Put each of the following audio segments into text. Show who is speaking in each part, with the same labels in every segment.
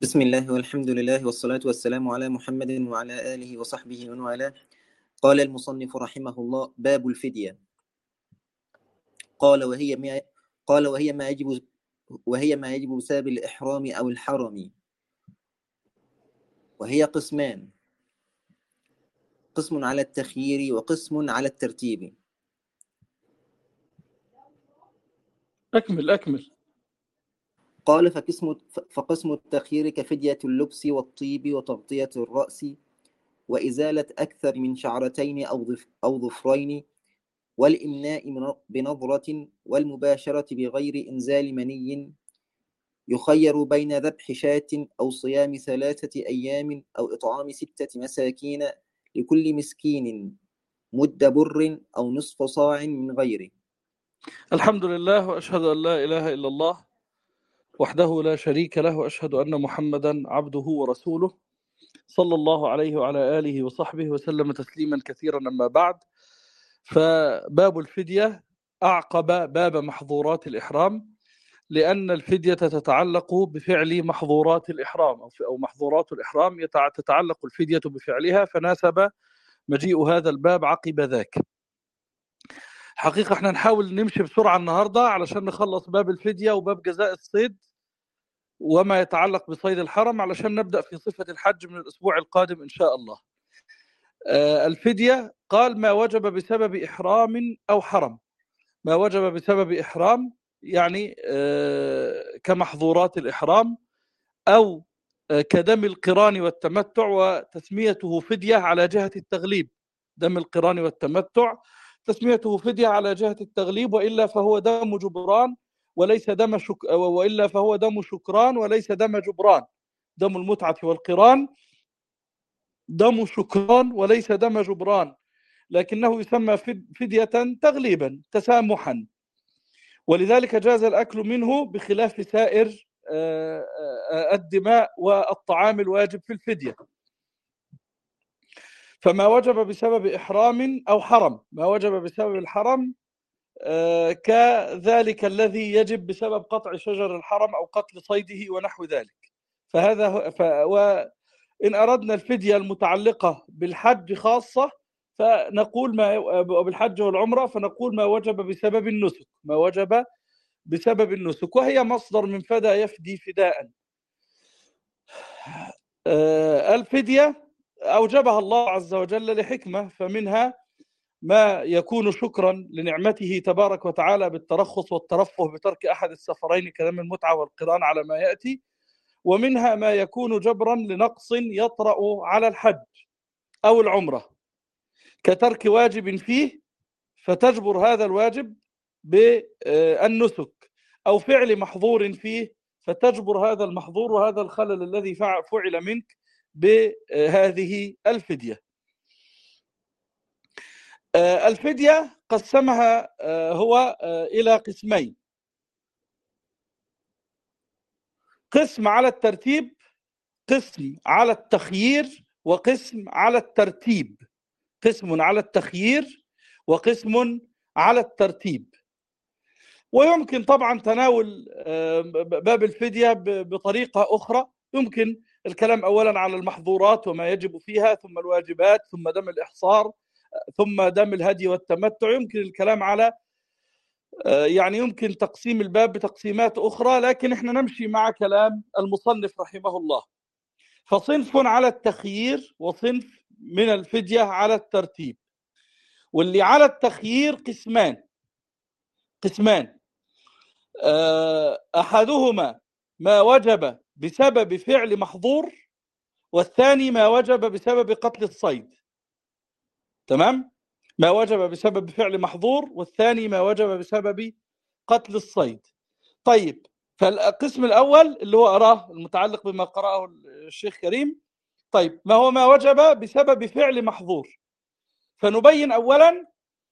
Speaker 1: بسم الله والحمد لله والصلاة والسلام على محمد وعلى آله وصحبه ومن والاه. قال المصنف رحمه الله: باب الفدية. قال وهي ما يجب بسبب الإحرام أو الحرم، وهي قسمان: قسم على التخيير وقسم على الترتيب.
Speaker 2: أكمل.
Speaker 1: قال فقسم التخيير كفدية اللبس والطيب وتغطية الرأس وإزالة أكثر من شعرتين أو ظفرين، والإمناء بنظرة، والمباشرة بغير إنزال مني. يخير بين ذبح شاة أو صيام 3 أيام أو إطعام 6 مساكين لكل مسكين مد بر أو نصف صاع من غيره.
Speaker 2: الحمد لله، وأشهد أن لا إله إلا الله وحده لا شريك له، وأشهد أن محمدا عبده ورسوله صلى الله عليه وعلى آله وصحبه وسلم تسليما كثيرا. أما بعد، فباب الفدية أعقب باب محظورات الإحرام، لأن الفدية تتعلق بفعل محظورات الإحرام أو محظورات الإحرام تتعلق الفدية بفعلها، فناسب مجيء هذا الباب عقب ذاك. حقيقة احنا نحاول نمشي بسرعة النهاردة علشان نخلص باب الفدية وباب جزاء الصيد وما يتعلق بصيد الحرم، علشان نبدأ في صفة الحج من الأسبوع القادم إن شاء الله. الفدية قال ما وجب بسبب إحرام أو حرم. ما وجب بسبب إحرام يعني كمحظورات الإحرام، أو كدم القران والتمتع، وتسميته فدية على جهة التغليب. دم القران والتمتع تسميته فدية على جهة التغليب، وإلا فهو دم جبران وليس وإلا فهو دم شكران وليس دم جبران. دم المتعة والقران دم شكران وليس دم جبران، لكنه يسمى فدية تغليبا تسامحا، ولذلك جاز الأكل منه بخلاف سائر الدماء والطعام الواجب في الفدية. فما وجب بسبب إحرام أو حرم، ما وجب بسبب الحرم كذلك الذي يجب بسبب قطع شجر الحرم أو قتل صيده ونحو ذلك. وإن أردنا الفدية المتعلقة بالحج خاصة فنقول بالحج والعمرة فنقول ما وجب بسبب النسك، ما وجب بسبب النسك، وهي مصدر من فدى يفدي فداء. الفدية أوجبها الله عز وجل لحكمة، فمنها ما يكون شكرا لنعمته تبارك وتعالى بالترخص والترفه بترك أحد السفرين كدم المتعة والقران على ما يأتي، ومنها ما يكون جبرا لنقص يطرأ على الحج أو العمرة كترك واجب فيه، فتجبر هذا الواجب بالنسك، أو فعل محظور فيه فتجبر هذا المحظور وهذا الخلل الذي فعل منك بهذه الفدية. الفدية قسمها هو إلى قسمين: قسم على الترتيب، قسم على التخيير، وقسم على الترتيب. قسم على التخيير وقسم على الترتيب. ويمكن طبعا تناول باب الفدية بطريقة أخرى. يمكن الكلام أولا على المحظورات وما يجب فيها، ثم الواجبات، ثم دم الإحصار، ثم دم الهدي والتمتع. يمكن الكلام على يعني يمكن تقسيم الباب بتقسيمات أخرى، لكن احنا نمشي مع كلام المصنف رحمه الله. فصنف على التخيير وصنف من الفدية على الترتيب. واللي على التخيير قسمان: أحدهما ما وجب بسبب فعل محظور، والثاني ما وجب بسبب قتل الصيد. تمام؟ ما وجب بسبب فعل محظور، والثاني ما وجب بسبب قتل الصيد. طيب، فالقسم الأول اللي هو أراه المتعلق بما قرأه الشيخ كريم. طيب، ما هو ما وجب بسبب فعل محظور؟ فنبين أولا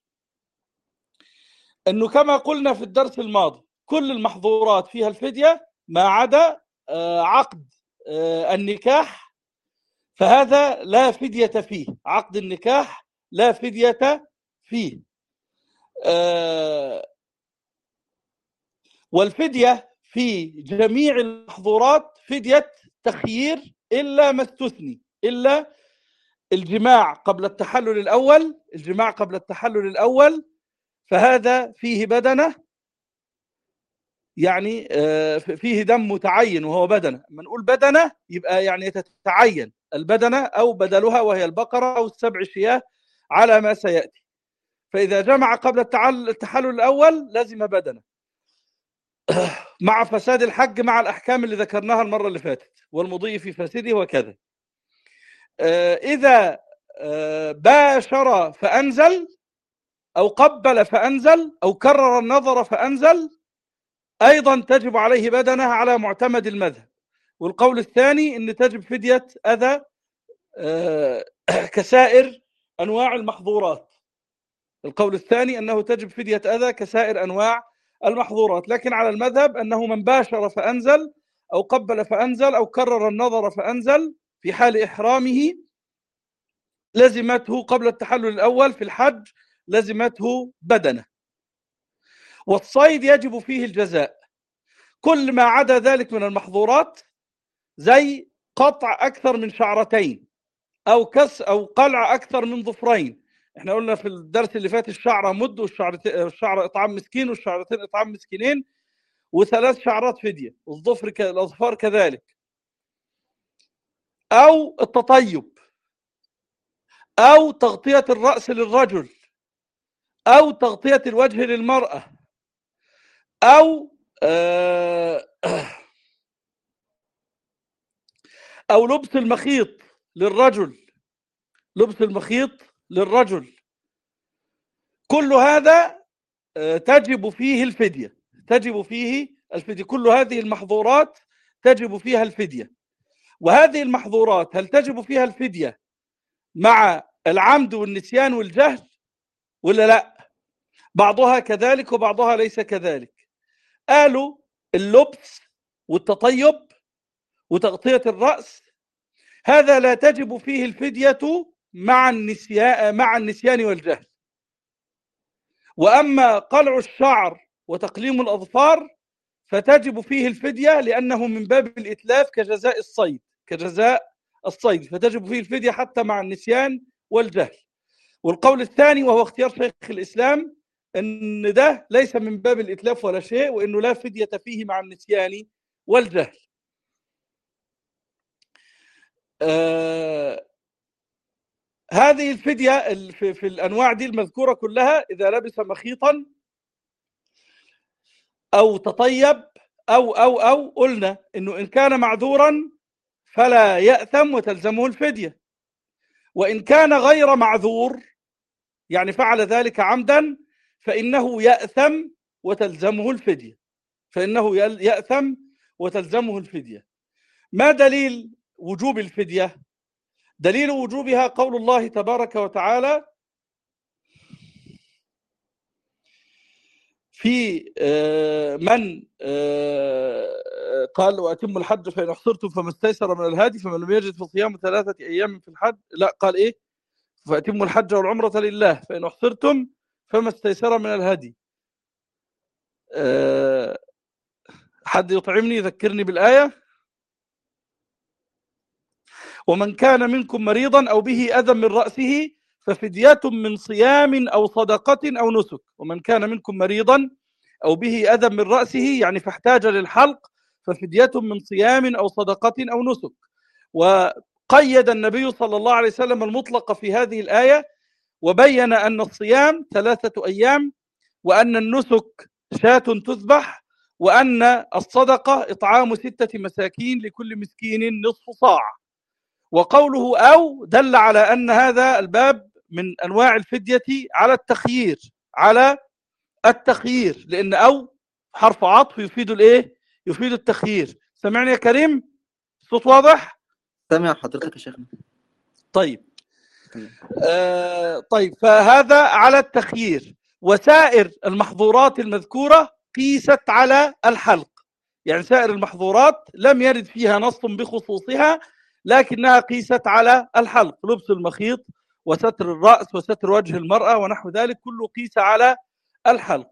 Speaker 2: أنه كما قلنا في الدرس الماضي كل المحظورات فيها الفدية ما عدا عقد النكاح، فهذا لا فدية فيه. عقد النكاح لا فدية فيه. والفدية في جميع المحظورات فدية تخيير إلا ما استثني، إلا الجماع قبل التحلل الأول. الجماع قبل التحلل الأول فهذا فيه بدنة، يعني فيه دم متعين وهو بدنة. لما نقول بدنة يبقى يعني تتعين البدنة أو بدلها، وهي البقرة أو السبع شياه على ما سيأتي. فإذا جمع قبل التحلل الأول لازم بدنة، مع فساد الحج مع الأحكام اللي ذكرناها المرة اللي فاتت، والمضي في فاسده وكذا. إذا باشر فأنزل أو قبل فأنزل أو كرر النظر فأنزل أيضا تجب عليه بدنة على معتمد المذهب. والقول الثاني أن تجب فدية أذى كسائر أنواع المحظورات. القول الثاني أنه تجب فدية أذى كسائر أنواع المحظورات، لكن على المذهب أنه من باشر فأنزل أو قبل فأنزل أو كرر النظر فأنزل في حال إحرامه لزمته قبل التحلل الأول في الحج لزمته بدنة. والصيد يجب فيه الجزاء. كل ما عدا ذلك من المحظورات زي قطع أكثر من شعرتين أو كس أو قلع أكثر من ظفرين. احنا قلنا في الدرس اللي فات الشعرة مد، والشعر إطعام مسكين، والشعرتين إطعام مسكينين، وثلاث شعرات فدية، والظفر الأظفار كذلك. أو التطيب، أو تغطية الرأس للرجل، أو تغطية الوجه للمرأة، أو لبس المخيط للرجل، لبس المخيط للرجل. كل هذا تجب فيه الفدية، تجب فيه الفدية. كل هذه المحظورات تجب فيها الفدية. وهذه المحظورات هل تجب فيها الفدية مع العمد والنسيان والجهل ولا لا؟ بعضها كذلك وبعضها ليس كذلك. قالوا اللبس والتطيب وتغطية الرأس هذا لا تجب فيه الفدية مع النسيان والجهل. وأما قلع الشعر وتقليم الأظفار فتجب فيه الفدية لأنه من باب الإتلاف كجزاء الصيد، فتجب فيه الفدية حتى مع النسيان والجهل. والقول الثاني وهو اختيار شيخ الإسلام أن ده ليس من باب الإتلاف ولا شيء، وأنه لا فدية فيه مع النسيان والجهل. هذه الفدية في الأنواع دي المذكورة كلها إذا لبس مخيطا أو تطيب أو قلنا إنه إن كان معذورا فلا يأثم وتلزمه الفدية، وإن كان غير معذور يعني فعل ذلك عمدا فإنه يأثم وتلزمه الفدية، ما دليل وجوب الفدية؟ دليل وجوبها قول الله تبارك وتعالى في من قال وأتموا الحج فإن أحصرتم فما استيسر من الهدي فمن لم يجد فصيام 3 أيام في الحج. لا، قال إيه؟ فأتموا الحج والعمرة لله فإن أحصرتم فما استيسر من الهدي. حد يطعمني يذكرني بالآية. ومن كان منكم مريضا أو به أذى من رأسه ففدية من صيام أو صدقة أو نسك. ومن كان منكم مريضا أو به أذى من رأسه يعني فاحتاج للحلق ففدية من صيام أو صدقة أو نسك. وقيد النبي صلى الله عليه وسلم المطلق في هذه الآية وبين أن الصيام 3 أيام، وأن النسك شاة تذبح، وأن الصدقة إطعام 6 مساكين لكل مسكين نصف صاع. وقوله أو دل على أن هذا الباب من أنواع الفدية على التخيير، لأن أو حرف عطف يفيد الإيه؟ يفيد التخيير. سمعني يا كريم؟ صوت واضح؟
Speaker 1: سمع حضرتك يا شيخنا.
Speaker 2: طيب. طيب، فهذا على التخيير. وسائر المحظورات المذكورة قيست على الحلق، يعني سائر المحظورات لم يرد فيها نص بخصوصها لكنها قيست على الحلق، لبس المخيط وستر الرأس وستر وجه المرأة ونحو ذلك كله قيس على الحلق.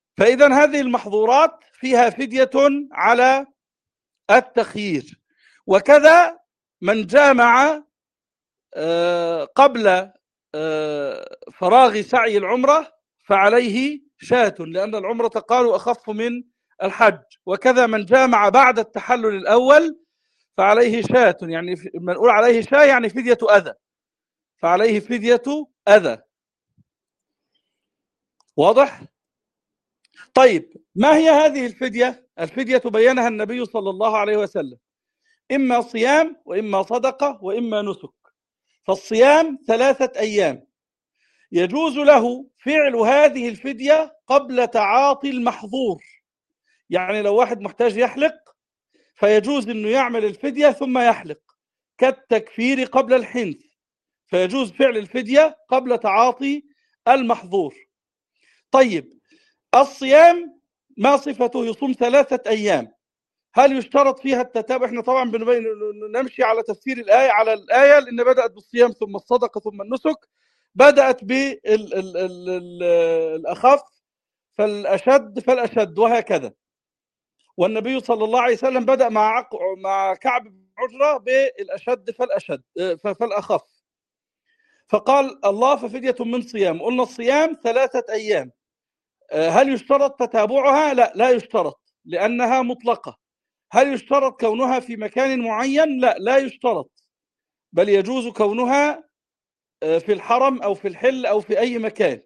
Speaker 2: فإذا هذه المحظورات فيها فدية على التخيير. وكذا من جامع قبل فراغ سعي العمرة فعليه شاة، لأن العمرة قالوا أخف من الحج. وكذا من جامع بعد التحلل الأول فعليه شاة، يعني من نقول عليه شاة يعني فدية أذى، فعليه فدية أذى. واضح؟ طيب، ما هي هذه الفدية؟ الفدية بينها النبي صلى الله عليه وسلم: إما صيام وإما صدقة وإما نسك. فالصيام 3 أيام، يجوز له فعل هذه الفدية قبل تعاطي المحظور. يعني لو واحد محتاج يحلق فيجوز أنه يعمل الفدية ثم يحلق، كالتكفير قبل الحنث، فيجوز فعل الفدية قبل تعاطي المحظور. طيب، الصيام ما صفته؟ يصوم 3 أيام. هل يشترط فيها التتابع؟ احنا طبعا نمشي على تفسير الآية على الآية، لأن بدأت بالصيام ثم الصدقة ثم النسك، بدأت بالأخف فالأشد فالأشد وهكذا. والنبي صلى الله عليه وسلم بدأ مع كعب بن عجرة بالأشد فالأشد فالأخف، فقال الله ففدية من صيام. قلنا الصيام 3 أيام. هل يشترط تتابعها؟ لا، لا يشترط لأنها مطلقة. هل يشترط كونها في مكان معين؟ لا، لا يشترط، بل يجوز كونها في الحرم أو في الحل أو في أي مكان.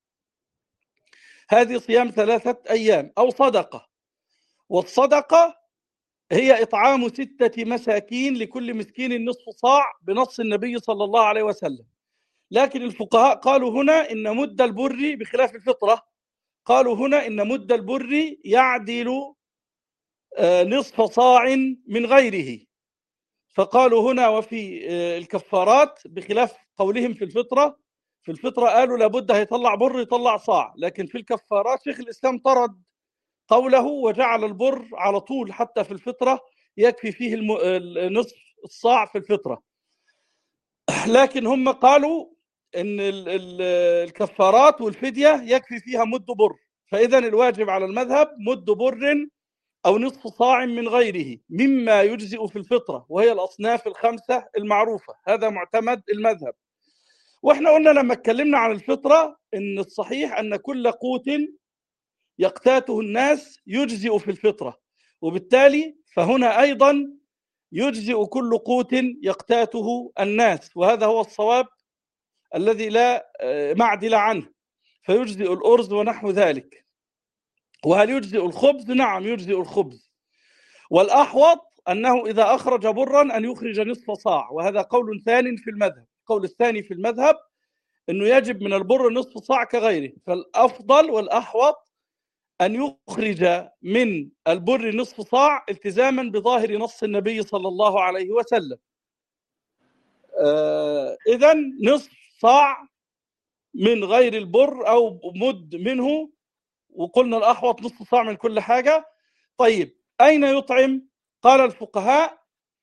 Speaker 2: هذه صيام 3 أيام. أو صدقة، والصدقة هي إطعام 6 مساكين، لكل مسكين نصف صاع، بنص النبي صلى الله عليه وسلم. لكن الفقهاء قالوا هنا إن مد البر بخلاف الفطرة، قالوا هنا إن مد البر يعدل نصف صاع من غيره، فقالوا هنا وفي الكفارات بخلاف قولهم في الفطرة. في الفطرة قالوا لابد هيطلع بر يطلع صاع، لكن في الكفارات شيخ الإسلام طرد قوله وجعل البر على طول، حتى في الفطرة يكفي فيه نصف الصاع في الفطرة. لكن هم قالوا إن الكفارات والفدية يكفي فيها مد بر، فإذا الواجب على المذهب مد بر أو نصف صاع من غيره مما يجزئ في الفطرة، وهي الأصناف الخمسة المعروفة. هذا معتمد المذهب. وإحنا قلنا لما اتكلمنا عن الفطرة إن الصحيح أن كل قوت يقتاته الناس يجزئ في الفطرة، وبالتالي فهنا أيضا يجزئ كل قوت يقتاته الناس، وهذا هو الصواب الذي لا معدل عنه. فيجزئ الأرز ونحو ذلك. وهل يجزئ الخبز؟ نعم يجزئ الخبز. والأحوط أنه إذا أخرج برا أن يخرج نصف صاع، وهذا قول ثاني في المذهب. القول الثاني في المذهب أنه يجب من البر نصف صاع كغيره، فالأفضل والأحوط أن يخرج من البر نصف صاع التزاما بظاهر نص النبي صلى الله عليه وسلم. إذن نصف صاع من غير البر أو مد منه، وقلنا الأحوط نصف صاع من كل حاجة. طيب، أين يطعم؟ قال الفقهاء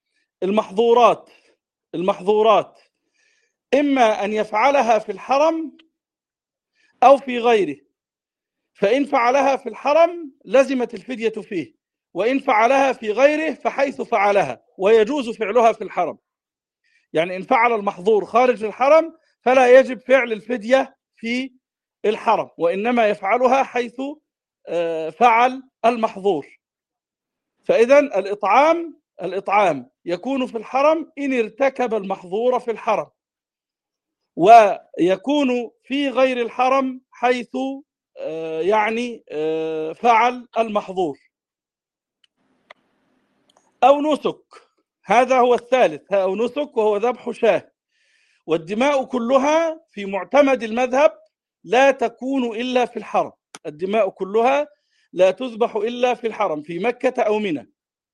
Speaker 2: المحظورات إما أن يفعلها في الحرم أو في غيره، فإن فعلها في الحرم لزمت الفدية فيه، وإن فعلها في غيره فحيث فعلها، ويجوز فعلها في الحرم. يعني إن فعل المحظور خارج الحرم فلا يجب فعل الفدية في الحرم، وإنما يفعلها حيث فعل المحظور. فإذا الإطعام يكون في الحرم إن ارتكب المحظور في الحرم، ويكون في غير الحرم حيث يعني فعل المحظور. أو نسك، هذا هو الثالث، أو نسك وهو ذبح شاة. والدماء كلها في معتمد المذهب لا تكون إلا في الحرم، الدماء كلها لا تذبح إلا في الحرم في مكة أو منى.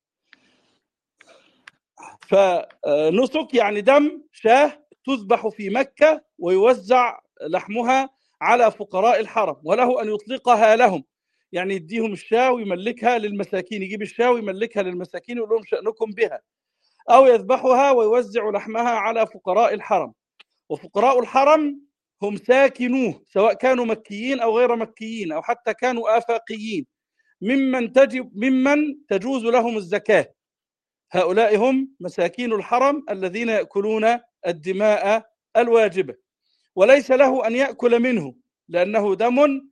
Speaker 2: فنسك يعني دم شاة تذبح في مكة ويوزع لحمها على فقراء الحرم، وله أن يطلقها لهم، يعني يديهم الشاة ويملكها للمساكين، يجيب الشاة ويملكها للمساكين ويقول لهم شأنكم بها، أو يذبحها ويوزع لحمها على فقراء الحرم. وفقراء الحرم هم ساكنوه، سواء كانوا مكيين أو غير مكيين أو حتى كانوا آفاقيين، ممن تجوز لهم الزكاة. هؤلاء هم مساكين الحرم الذين يأكلون الدماء الواجبة، وليس له أن يأكل منه لأنه دم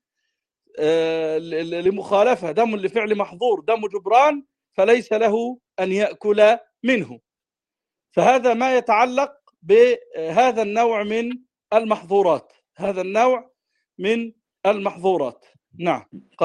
Speaker 2: لمخالفة، دم لفعل محظور، دم جبران، فليس له أن يأكل منه. فهذا ما يتعلق بهذا النوع من المحظورات، هذا النوع من المحظورات. نعم.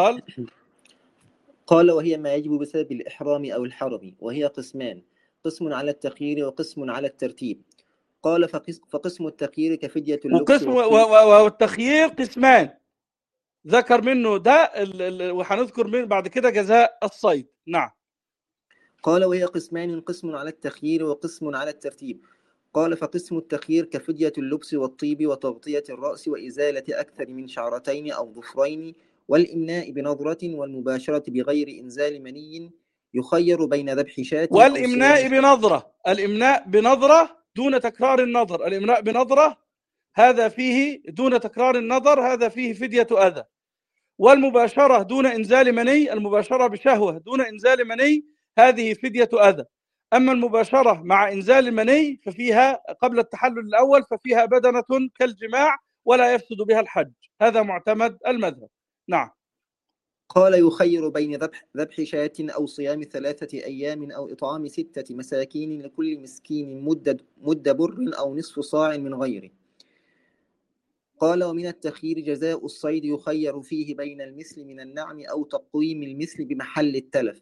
Speaker 1: قال وهي ما يجب بسبب الإحرام أو الحرم، وهي قسمان: قسم على التخيير وقسم على الترتيب. قال فقسم التخيير كفدية اللبس
Speaker 2: والتخيير قسمان ذكر منه ده وحنذكر منه بعد كده جزاء الصيد. نعم.
Speaker 1: قال وهي قسمان: قسم على التخيير وقسم على الترتيب. قال فقسم التخيير كفدية اللبس والطيب وتغطية الرأس وإزالة أكثر من شعرتين أو ظفرين والإمناء بنظرة والمباشرة بغير إنزال مني، يخير بين ذبح شاة
Speaker 2: والإمناء بنظرة، الإمناء بنظرة دون تكرار النظر، الإمناء بنظرة هذا فيه دون تكرار النظر، هذا فيه فدية أذى. والمباشرة دون إنزال مني، المباشرة بشهوة دون إنزال مني، هذه فدية أذى. أما المباشرة مع إنزال المني ففيها قبل التحلل الأول ففيها بدنة كالجماع ولا يفسد بها الحج، هذا معتمد المذهب. نعم.
Speaker 1: قال يخير بين ذبح شاة أو صيام 3 أيام أو إطعام 6 مساكين لكل مسكين مد بر أو نصف صاع من غيره. قال ومن التخيير جزاء الصيد، يخير فيه بين المثل من النعم أو تقويم المثل بمحل التلف.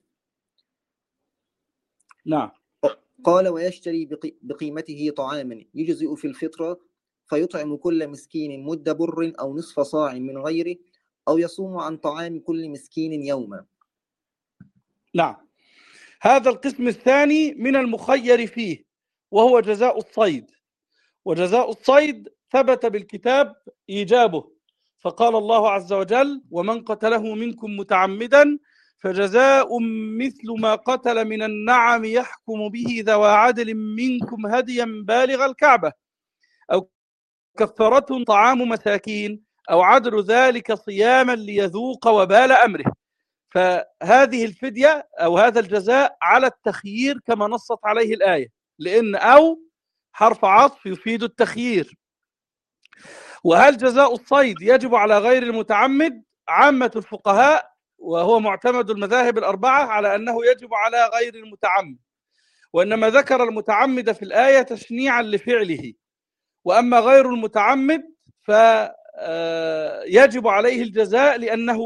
Speaker 2: نعم.
Speaker 1: قال ويشتري بقيمته طعاما يجزئ في الفطرة، فيطعم كل مسكين مد بر أو نصف صاع من غيره، أو يصوم عن طعام كل مسكين يوما.
Speaker 2: نعم. هذا القسم الثاني من المخير فيه وهو جزاء الصيد. وجزاء الصيد ثبت بالكتاب إيجابه، فقال الله عز وجل: ومن قتله منكم متعمدا فجزاء مثل ما قتل من النعم يحكم به ذوى عدل منكم هديا بالغ الكعبة أو كفارة طعام مساكين أو عدل ذلك صياما ليذوق وبال أمره. فهذه الفدية أو هذا الجزاء على التخيير كما نصت عليه الآية، لأن أو حرف عطف يفيد التخيير. وهل جزاء الصيد يجب على غير المتعمد؟ عامة الفقهاء وهو معتمد المذاهب الأربعة على أنه يجب على غير المتعمد، وإنما ذكر المتعمد في الآية تشنيعا لفعله، وأما غير المتعمد فيجب عليه الجزاء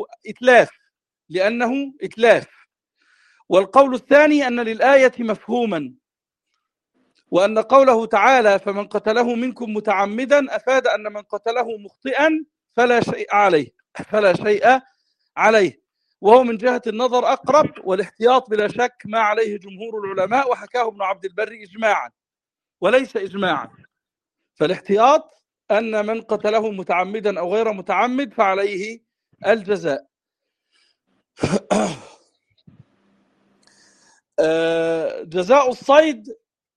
Speaker 2: لأنه إتلاف. والقول الثاني أن للآية مفهوما، وأن قوله تعالى فمن قتله منكم متعمدا أفاد أن من قتله مخطئا فلا شيء عليه، وهو من جهة النظر أقرب، والاحتياط بلا شك ما عليه جمهور العلماء، وحكاه ابن عبد البر إجماعا وليس إجماعا. فالاحتياط أن من قتله متعمدا أو غير متعمد فعليه الجزاء. جزاء الصيد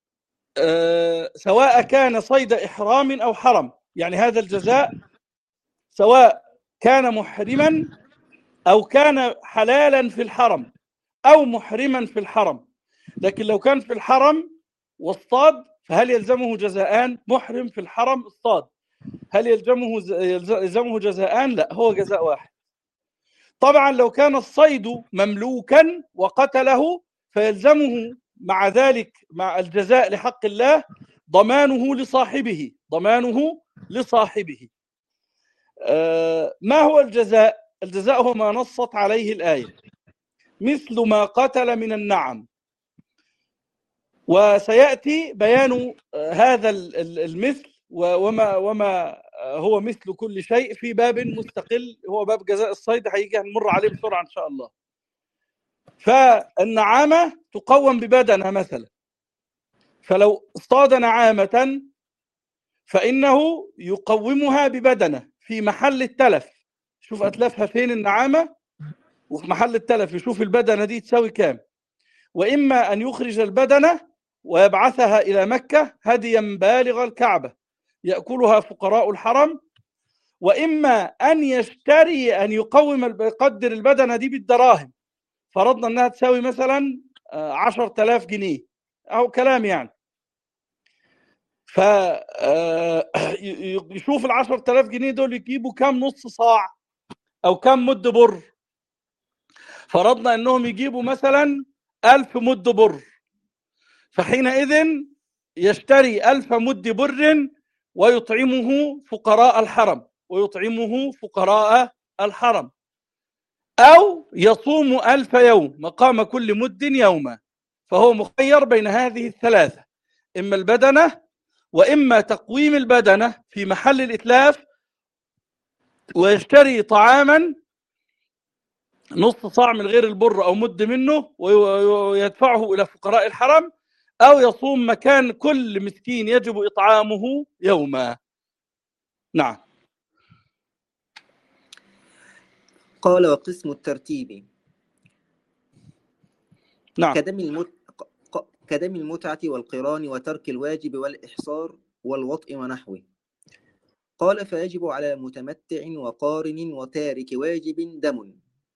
Speaker 2: سواء كان صيد إحرام أو حرم، يعني هذا الجزاء سواء كان محرما أو كان حلالا في الحرم أو محرما في الحرم. لكن لو كان في الحرم واصطاد فهل يلزمه جزاءان؟ محرم في الحرم اصطاد، هل يلزمه جزاءان؟ لا، هو جزاء واحد. طبعا لو كان الصيد مملوكا وقتله فيلزمه مع ذلك مع الجزاء لحق الله ضمانه لصاحبه. ما هو الجزاء؟ الجزاء هو ما نصت عليه الآية: مثل ما قتل من النعم. وسيأتي بيان هذا المثل وما هو مثل كل شيء في باب مستقل، هو باب جزاء الصيد، هيجي هنمر عليه بسرعة إن شاء الله. فالنعامة تقوم ببدنها مثلا، فلو اصطاد نعامة فإنه يقومها ببدنه في محل التلف. شوف أتلفها فين النعامة، وفي محل التلف يشوف البدنة دي تساوي كام. وإما أن يخرج البدنة ويبعثها إلى مكة هديا بالغ الكعبة يأكلها فقراء الحرم، وإما أن يشتري أن يقدر البدنة دي بالدراهم، فرضنا أنها تساوي مثلا 10,000 جنيه، أو كلام يعني. يشوف ال10,000 جنيه دول يجيبوا كام نص صاع أو كام مد بر. فرضنا أنهم يجيبوا مثلا 1000 مد بر، فحينئذ يشتري 1000 مد بر ويطعمه فقراء الحرم، أو يصوم 1000 يوم مقام كل مد يوما. فهو مخير بين هذه الثلاثة، إما البدنة وإما تقويم البدنة في محل الإتلاف، ويشتري طعاما نص صاع من غير البر أو مد منه ويدفعه إلى فقراء الحرم، أو يصوم مكان كل مسكين يجب إطعامه يوما. نعم.
Speaker 1: قال وقسم الترتيب
Speaker 2: نعم.
Speaker 1: كدم المتعة والقران وترك الواجب والإحصار والوطء ونحوه. قال فيجب على متمتع وقارن وتارك واجب دم،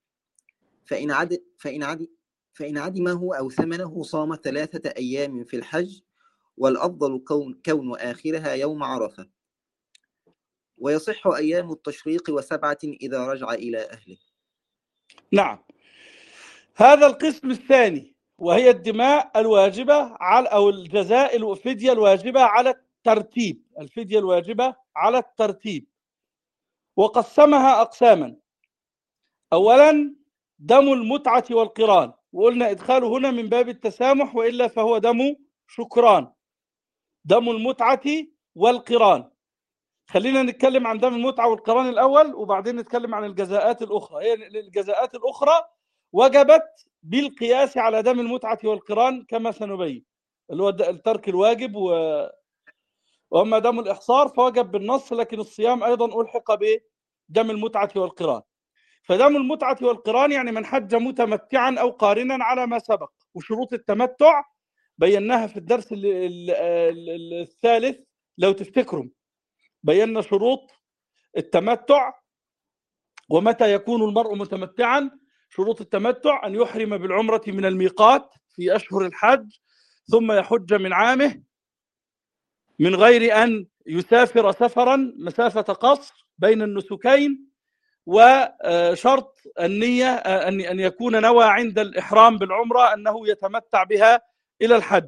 Speaker 1: فإن عدمه أو ثمنه صام 3 أيام في الحج، والأفضل كون آخرها يوم عرفة، ويصح أيام التشريق و7 إذا رجع إلى أهله.
Speaker 2: نعم. هذا القسم الثاني، وهي الدماء الواجبة على أو الجزاء الفدية الواجبة على الترتيب، الفدية الواجبة على الترتيب، وقسمها أقساما. أولا دم المتعة والقران، وقلنا إدخاله هنا من باب التسامح، وإلا فهو دم شكران. دم المتعة والقران. خلينا نتكلم عن دم المتعة والقران الأول، وبعدين نتكلم عن الجزاءات الأخرى. هي الجزاءات الأخرى وجبت بالقياس على دم المتعة والقران كما سنبين، اللي هو ترك الواجب، وأما دم الإحصار فوجب بالنص، لكن الصيام أيضا ألحق بدم المتعة والقران. فدم المتعة والقران يعني من حج متمتعا أو قارنا على ما سبق. وشروط التمتع بيناها في الدرس الثالث لو تفتكروا، بينا شروط التمتع ومتى يكون المرء متمتعا. شروط التمتع أن يحرم بالعمرة من الميقات في أشهر الحج، ثم يحج من عامه من غير أن يسافر سفرا مسافة قصر بين النسكين. وشرط النية أن يكون نوى عند الإحرام بالعمرة أنه يتمتع بها إلى الحج.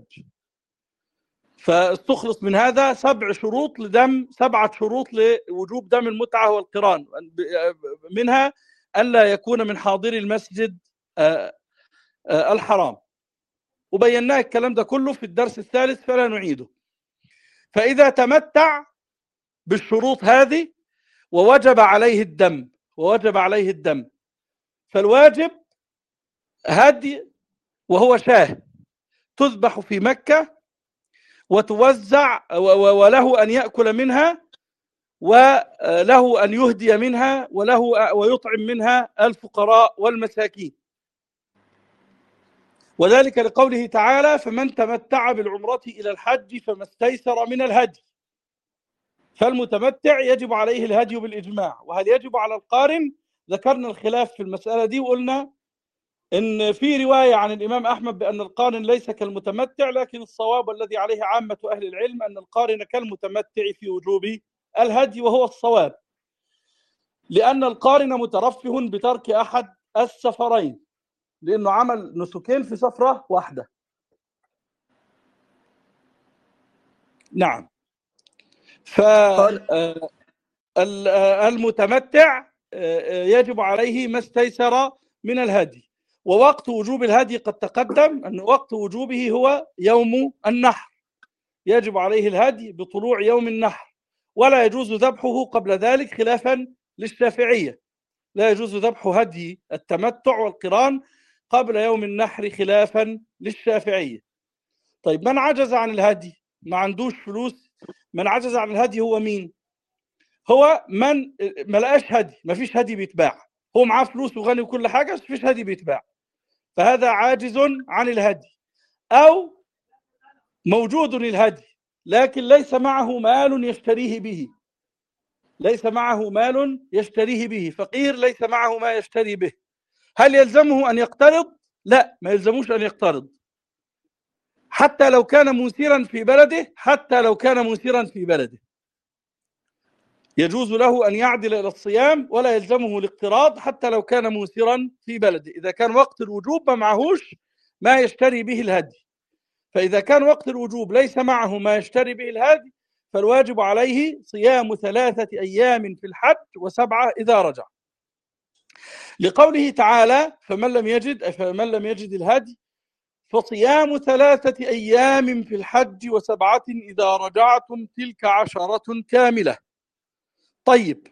Speaker 2: فاستخلص من هذا 7 شروط لوجوب دم المتعة والقران، منها ألا يكون من حاضر المسجد الحرام، وبيناه الكلام ده كله في الدرس الثالث فلا نعيده. فإذا تمتع بالشروط هذه ووجب عليه الدم، فالواجب هدي وهو شاه تذبح في مكة وتوزع، وله أن يأكل منها، وله أن يهدي منها، ويطعم منها الفقراء والمساكين. وذلك لقوله تعالى: فمن تمتع بالعمرة إلى الحج فما استيسر من الهدي. فالمتمتع يجب عليه الهدي بالإجماع. وهل يجب على القارن؟ ذكرنا الخلاف في المسألة دي، وقلنا إن في رواية عن الإمام أحمد بأن القارن ليس كالمتمتع، لكن الصواب الذي عليه عامة أهل العلم أن القارن كالمتمتع في وجوب الهدي، وهو الصواب، لأن القارن مترفه بترك أحد السفرين، لأنه عمل نسكين في سفرة واحدة. نعم. فالمتمتع يجب عليه ما استيسر من الهدي. ووقت وجوب الهدي قد تقدم أن وقت وجوبه هو يوم النحر، يجب عليه الهدي بطلوع يوم النحر، ولا يجوز ذبحه قبل ذلك خلافا للشافعية. لا يجوز ذبح هدي التمتع والقران قبل يوم النحر خلافا للشافعية. طيب من عجز عن الهدي، ما عندوش فلوس، من عجز عن الهدي هو مين؟ هو من ما لقاش هدي، ما فيش هدي بيتباع، هو معاه فلوس وغني وكل حاجة بس فيش هدي بيتباع، فهذا عاجز عن الهدي. أو موجود الهدي لكن ليس معه مال يشتريه به، فقير ليس معه ما يشتري به. هل يلزمه أن يقترض؟ لا، ما يلزموش أن يقترض. حتى لو كان موسرا في بلده، حتى لو كان موسرا في بلده يجوز له أن يعدل إلى الصيام ولا يلزمه الاقتراض حتى لو كان موسرا في بلده، إذا كان وقت الوجوب ما معهوش ما يشتري به الهدي. فإذا كان وقت الوجوب ليس معه ما يشتري به الهدي فالواجب عليه صيام 3 أيام في الحج و7 إذا رجع، لقوله تعالى فمن لم يجد الهدي فصيام 3 أيام في الحج و7 إذا رجعتم تلك 10 كاملة. طيب،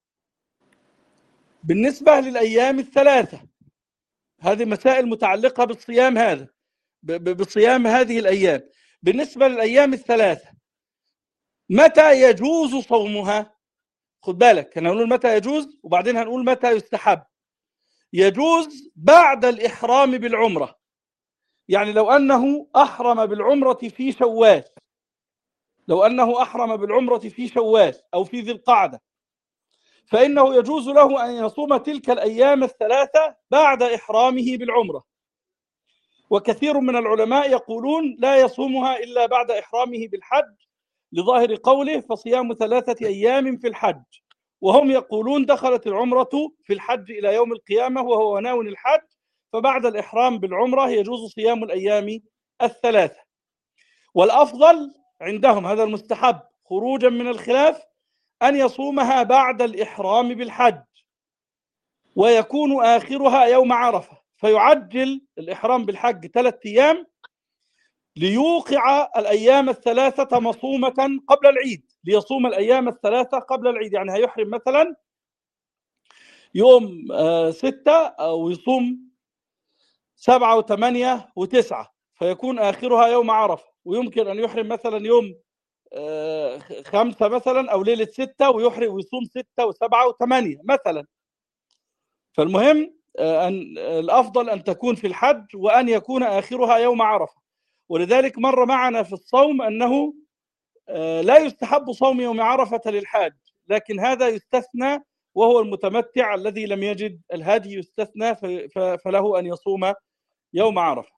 Speaker 2: بالنسبة للأيام ال3 هذه مسائل متعلقة بالصيام، هذا بصيام هذه الأيام. بالنسبة للأيام ال3 متى يجوز صومها؟ خد بالك، هنقول متى يجوز وبعدين هنقول متى يستحب. يجوز بعد الإحرام بالعمرة، يعني لو أنه أحرم بالعمرة في شوال، لو أنه أحرم بالعمرة في شوال أو في ذي القعدة فإنه يجوز له أن يصوم تلك الأيام ال3 بعد إحرامه بالعمرة. وكثير من العلماء يقولون لا يصومها إلا بعد إحرامه بالحج لظاهر قوله فصيام 3 أيام في الحج، وهم يقولون دخلت العمرة في الحج إلى يوم القيامة وهو ناوي الحج، فبعد الإحرام بالعمرة يجوز صيام الأيام ال3. والأفضل عندهم هذا المستحب خروجا من الخلاف أن يصومها بعد الإحرام بالحج ويكون آخرها يوم عرفة، فيعجل الإحرام بالحج 3 أيام ليوقع الأيام ال3 مصومة قبل العيد، ليصوم الأيام ال3 قبل العيد. يعني هيحرم مثلا يوم 6 أو يصوم 7 و8 و9 فيكون آخرها يوم عرفة، ويمكن أن يحرم مثلا يوم 5 مثلا أو ليلة 6 ويحرم ويصوم 6 و7 و8 مثلا. فالمهم أن الأفضل أن تكون في الحج وأن يكون آخرها يوم عرفة. ولذلك مر معنا في الصوم أنه لا يستحب صوم يوم عرفة للحاج، لكن هذا يستثنى، وهو المتمتع الذي لم يجد الهدي يستثنى فله أن يصوم يوم عرفة.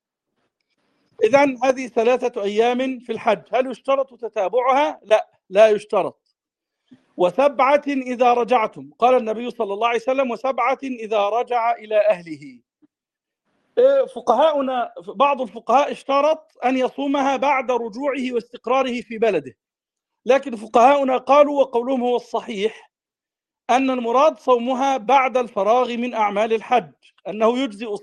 Speaker 2: إذن هذه 3 أيام في الحج. هل يشترط تتابعها؟ لا يشترط. و7 إذا رجعتم، قال النبي صلى الله عليه وسلم و7 إذا رجع إلى أهله. فقهاؤنا بعض الفقهاء اشترط أن يصومها بعد رجوعه واستقراره في بلده، لكن فقهاؤنا قالوا وقولهم هو الصحيح أن المراد صومها بعد الفراغ من أعمال الحج، أنه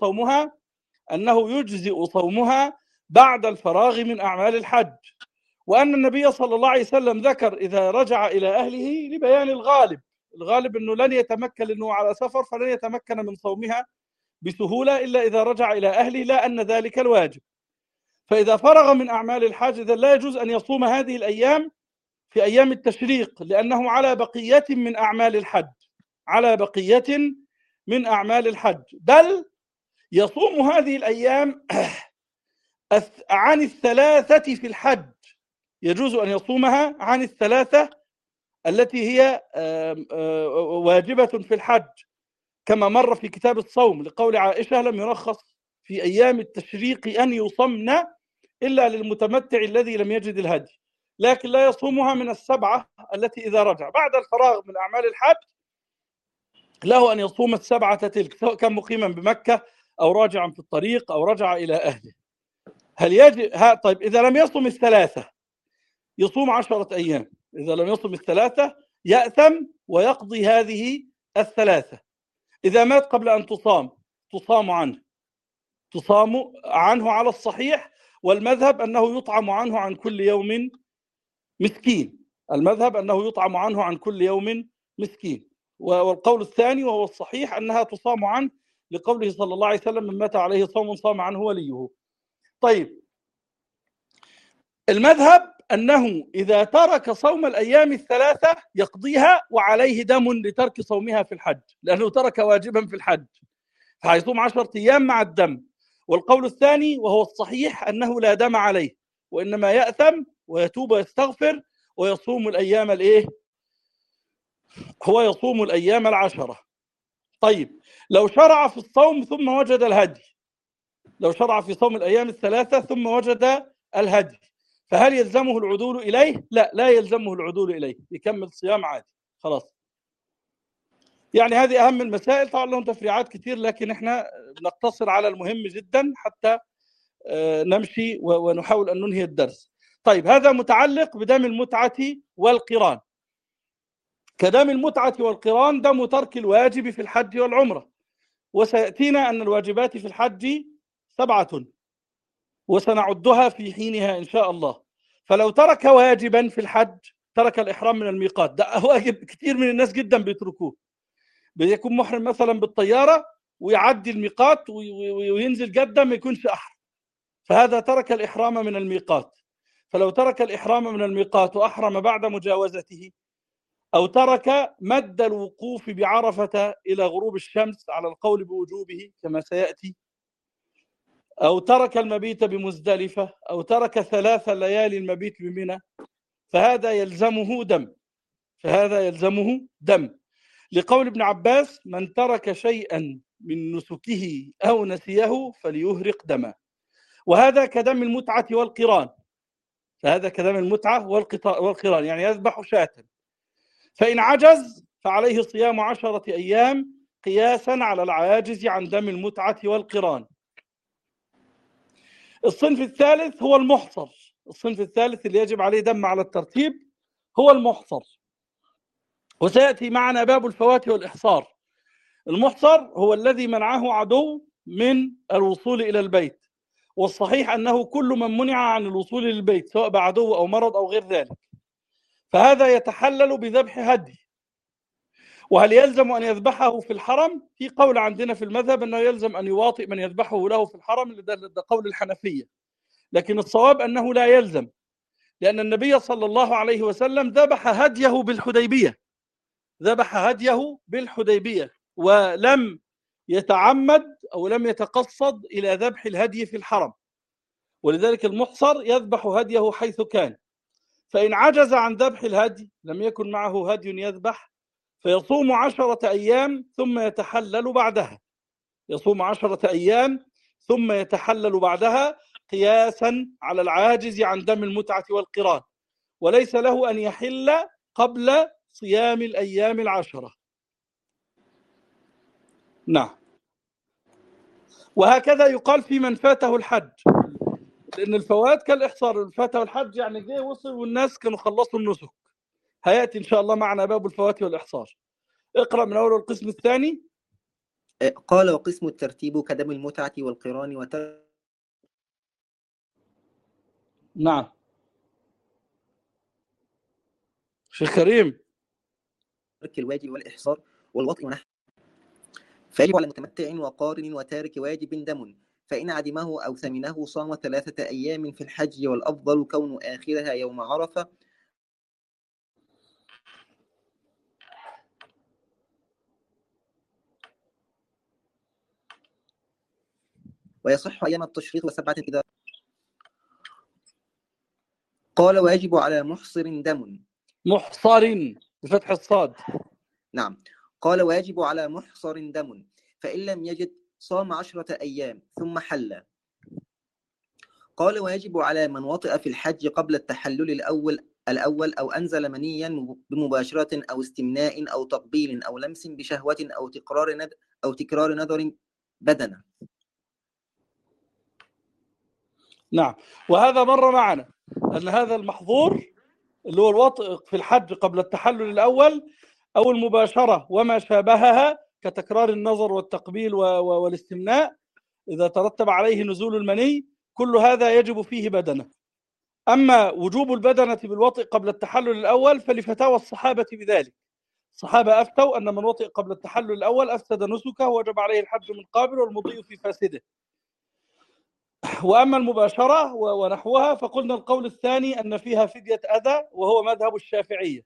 Speaker 2: يجزئ صومها بعد الفراغ من أعمال الحج، وأن النبي صلى الله عليه وسلم ذكر إذا رجع إلى أهله لبيان الغالب أنه لن يتمكن، أنه على سفر فلن يتمكن من صومها بسهولة إلا إذا رجع إلى أهله، لا أن ذلك الواجب. فإذا فرغ من أعمال الحج إذا لا يجوز أن يصوم هذه الأيام في أيام التشريق، لأنه على بقية من أعمال الحج، بل يصوم هذه الأيام عن ال3 في الحج، يجوز أن يصومها عن ال3 التي هي واجبة في الحج، كما مر في كتاب الصوم لقول عائشة لم يرخص في أيام التشريق أن يصمن إلا للمتمتع الذي لم يجد الهدي، لكن لا يصومها من ال7 التي إذا رجع بعد الفراغ من أعمال الحج له أن يصوم ال7 تلك، سواء كان مقيما بمكة أو راجعا في الطريق أو رجع إلى أهله. هل يجب طيب إذا لم يصوم ال3 يصوم 10 أيام، إذا لم يصوم ال3 يأثم ويقضي هذه ال3. إذا مات قبل أن تصام عنه على الصحيح، والمذهب أنه يطعم عنه عن كل يوم مسكين. والقول الثاني وهو الصحيح أنها تصام عنه لقوله صلى الله عليه وسلم من مات عليه صوم صام عنه وليه. طيب، المذهب أنه إذا ترك صوم الأيام ال3 يقضيها وعليه دم لترك صومها في الحج، لأنه ترك واجبا في الحج فهيصوم 10 أيام مع الدم. والقول الثاني وهو الصحيح أنه لا دم عليه، وإنما يأثم ويتوب ويستغفر ويصوم الأيام يصوم الأيام 10. طيب، لو شرع في الصوم ثم وجد الهدي لو شرع في صوم الأيام الثلاثة ثم وجد الهدي، فهل يلزمه العدول إليه؟ لا، لا يلزمه العدول إليه، يكمل صيام عادي خلاص. يعني هذه أهم المسائل، طبعا لهم تفريعات كتير لكن احنا نقتصر على المهم جدا حتى نمشي ونحاول أن ننهي الدرس. طيب، هذا متعلق بدم المتعة والقران. كدم المتعة والقران دم ترك الواجب في الحج والعمرة، وسيأتينا أن الواجبات في الحج 7 وسنعدها في حينها إن شاء الله. فلو ترك واجبا في الحج، ترك الإحرام من الميقات، ده واجب كتير من الناس جدا بيتركوه، بيكون محرم مثلا بالطيارة ويعدي الميقات وينزل جدة ما يكونش أحرم، فهذا ترك الإحرام من الميقات. فلو ترك الإحرام من الميقات وأحرم بعد مجاوزته، أو ترك مد الوقوف بعرفة إلى غروب الشمس على القول بوجوبه كما سيأتي، أو ترك المبيت بمزدلفة، أو ترك 3 ليالي المبيت بمنى، فهذا يلزمه دم، لقول ابن عباس: من ترك شيئا من نسكه أو نسيه فليهرق دما. وهذا كدم المتعة والقران، والقران يعني يذبح شاة، فإن عجز فعليه صيام 10 أيام قياسا على العاجز عن دم المتعة والقران. الصنف الثالث هو المحصر. الصنف الثالث اللي يجب عليه دم على الترتيب هو المحصر، وسيأتي معنا باب الفوات والإحصار. المحصر هو الذي منعه عدو من الوصول إلى البيت، والصحيح أنه كل من منع عن الوصول للبيت سواء بعدو أو مرض أو غير ذلك، فهذا يتحلل بذبح هدي. وهل يلزم أن يذبحه في الحرم؟ في قول عندنا في المذهب أنه يلزم أن يواطئ من يذبحه له في الحرم، ده قول الحنفية، لكن الصواب أنه لا يلزم، لأن النبي صلى الله عليه وسلم ذبح هديه بالحديبية ولم يتعمد أو لم يتقصد إلى ذبح الهدي في الحرم، ولذلك المحصر يذبح هديه حيث كان. فإن عجز عن ذبح الهدي، لم يكن معه هدي يذبح، فيصوم 10 أيام ثم يتحلل بعدها، قياسا على العاجز عن دم المتعة والقران، وليس له أن يحل قبل صيام الأيام 10. نعم. وهكذا يقال في من فاته الحج، لأن الفوات كالإحصار، فاته الحج يعني جه وصل والناس كانوا خلصوا النسك. هيأتي إن شاء الله معنا باب الفوات والإحصار. اقرأ من أول القسم الثاني.
Speaker 1: قال: وقسم الترتيب كدم المتعة والقران وترك.
Speaker 2: نعم شيخ كريم.
Speaker 1: الواجب والإحصار والوطء ونحوه. فيجب على متمتع وقارن وتارك واجب دم، فإن عدمه أو ثمنه صام 3 أيام في الحج، والأفضل كون آخرها يوم عرفة. ويصح أيام التشريق و7 إذا. قال: ويجب على محصر دم.
Speaker 2: محصر بفتح الصاد.
Speaker 1: نعم. قال: ويجب على محصر دم، فإن لم يجد صام 10 أيام ثم حل. قال: ويجب على من وطئ في الحج قبل التحلل الأول أو أنزل منيا بمباشرة أو استمناء أو تقبيل أو لمس بشهوة أو تكرار نذر بدنة.
Speaker 2: نعم. وهذا مر معنا أن هذا المحظور اللي هو الوطء في الحج قبل التحلل الأول أو المباشرة وما شابهها كتكرار النظر والتقبيل والاستمناء، إذا ترتب عليه نزول المني، كل هذا يجب فيه بدنة. أما وجوب البدنة بالوطء قبل التحلل الأول فلفتاوى الصحابة بذلك. الصحابة أفتوا أن من وطئ قبل التحلل الأول أفسد نسكه ووجب عليه الحج من قابل والمضي في فاسده. وأما المباشرة ونحوها فقلنا القول الثاني أن فيها فدية أذى، وهو مذهب الشافعية،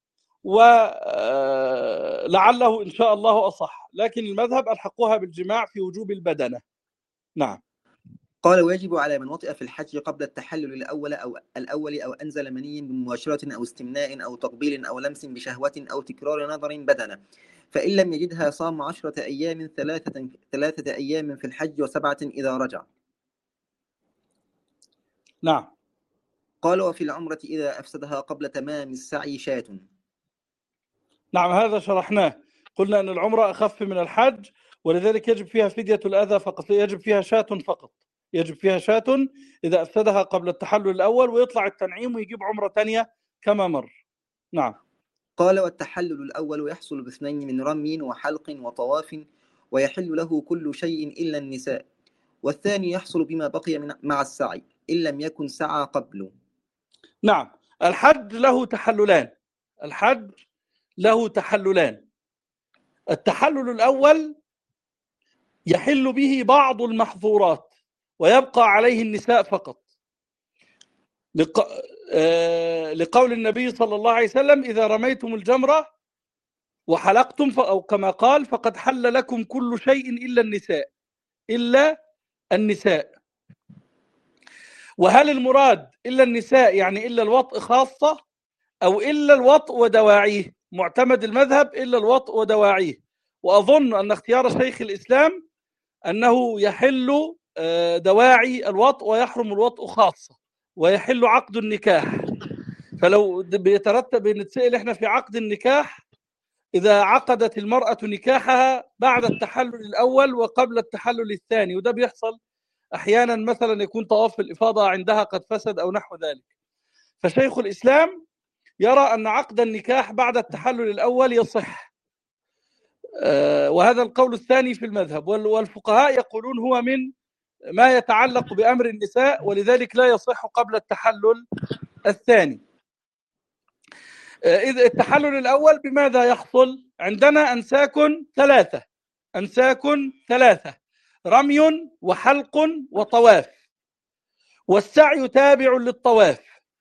Speaker 2: ولعله إن شاء الله أصح، لكن المذهب ألحقوها بالجماع في وجوب البدنة. نعم.
Speaker 1: قال: ويجب على من وطئ في الحج قبل التحلل الأول أو أنزل مني بمباشرة أو استمناء أو تقبيل أو لمس بشهوة أو تكرار نظر بدنة، فإن لم يجدها صام 10 أيام 3 أيام في الحج و7 إذا رجع.
Speaker 2: نعم.
Speaker 1: قال وفي العمرة إذا أفسدها قبل تمام السعي شاة.
Speaker 2: نعم، هذا شرحناه، قلنا أن العمرة أخف من الحج، ولذلك يجب فيها فدية الأذى فقط، يجب فيها شاة فقط، يجب فيها شاة إذا أفسدها قبل التحلل الأول، ويطلع التنعيم ويجيب عمرة ثانية كما مر. نعم.
Speaker 1: قال والتحلل الأول يحصل باثنين من رمي وحلق وطواف، ويحل له كل شيء إلا النساء، والثاني يحصل بما بقي مع السعي إن لم يكن سعى قبله.
Speaker 2: نعم، الحج له تحللان، الحج له تحللان. التحلل الأول يحل به بعض المحظورات ويبقى عليه النساء فقط، لقول النبي صلى الله عليه وسلم إذا رميتم الجمرة وحلقتم أو كما قال فقد حل لكم كل شيء إلا النساء. وهل المراد إلا النساء يعني إلا الوطء خاصة، أو إلا الوطء ودواعيه؟ معتمد المذهب إلا الوطء ودواعيه، وأظن أن اختيار شيخ الإسلام أنه يحل دواعي الوطء ويحرم الوطء خاصة، ويحل عقد النكاح. فلو بيترتب نتسأل إحنا في عقد النكاح، إذا عقدت المرأة نكاحها بعد التحلل الأول وقبل التحلل الثاني، وده بيحصل أحيانا، مثلا يكون طواف الإفاضة عندها قد فسد أو نحو ذلك، فشيخ الإسلام يرى أن عقد النكاح بعد التحلل الأول يصح، وهذا القول الثاني في المذهب. والفقهاء يقولون هو من ما يتعلق بأمر النساء، ولذلك لا يصح قبل التحلل الثاني. إذا التحلل الأول بماذا يحصل؟ عندنا أنساك ثلاثة: رمي وحلق وطواف، والسعي تابع للطواف،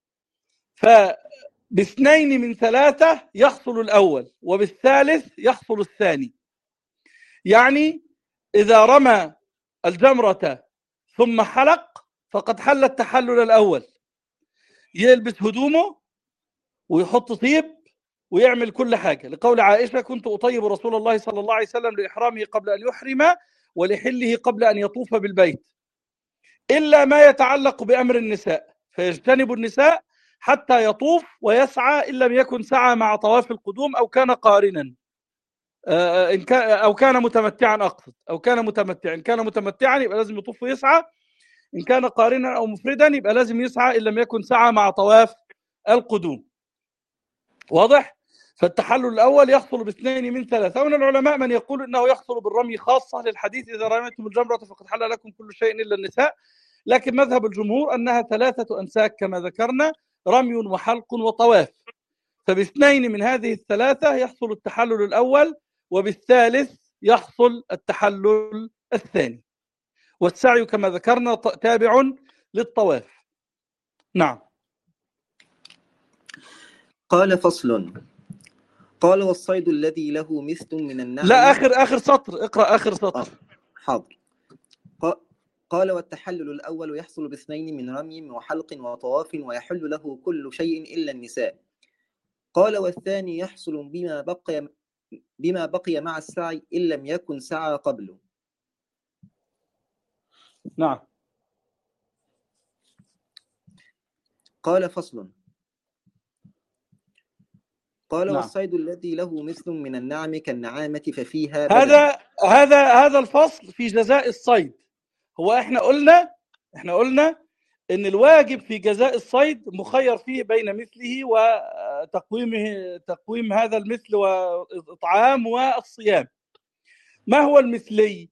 Speaker 2: فباثنين من ثلاثة يحصل الأول، وبالثالث يحصل الثاني. يعني إذا رمى الجمرة ثم حلق فقد حل التحلل الأول، يلبس هدومه ويحط طيب ويعمل كل حاجة، لقول عائشة كنت أطيب رسول الله صلى الله عليه وسلم لإحرامه قبل أن يحرم ولحله قبل أن يطوف بالبيت، إلا ما يتعلق بأمر النساء فيجتنب النساء حتى يطوف ويسعى، إن لم يكن سعى مع طواف القدوم أو كان قارنا، أو كان متمتعا، أقصد أو كان متمتعا. إن كان متمتعا يبقى لازم يطوف ويسعى، إن كان قارنا أو مفردا يبقى لازم يسعى، إن لم يكن سعى مع طواف القدوم. واضح؟ فالتحلل الأول يحصل باثنين من ثلاثة، ومن العلماء من يقول إنه يحصل بالرمي خاصة للحديث إذا رميتم الجمرة فقد حل لكم كل شيء إلا النساء، لكن مذهب الجمهور أنها 3 أنساك كما ذكرنا: رمي وحلق وطواف، فباثنين من هذه الثلاثة يحصل التحلل الأول، وبالثالث يحصل التحلل الثاني، والسعي كما ذكرنا تابع للطواف. نعم.
Speaker 1: قال فصل. قال والصيد الذي له مثل من النعم.
Speaker 2: لا، آخر سطر، اقرأ آخر سطر.
Speaker 1: حاضر. قال والتحلل الأول يحصل باثنين من رمي وحلق وطواف، ويحل له كل شيء إلا النساء. قال والثاني يحصل بما بقي مع السعي إن لم يكن سعى قبله.
Speaker 2: نعم.
Speaker 1: قال فصل. قال
Speaker 2: نعم.
Speaker 1: والصيد الذي له مثل من النعم كالنعامة ففيها
Speaker 2: هذا الفصل في جزاء الصيد. هو احنا قلنا ان الواجب في جزاء الصيد مخير فيه بين مثله تقويم هذا المثل واطعام والصيام. ما هو المثلي؟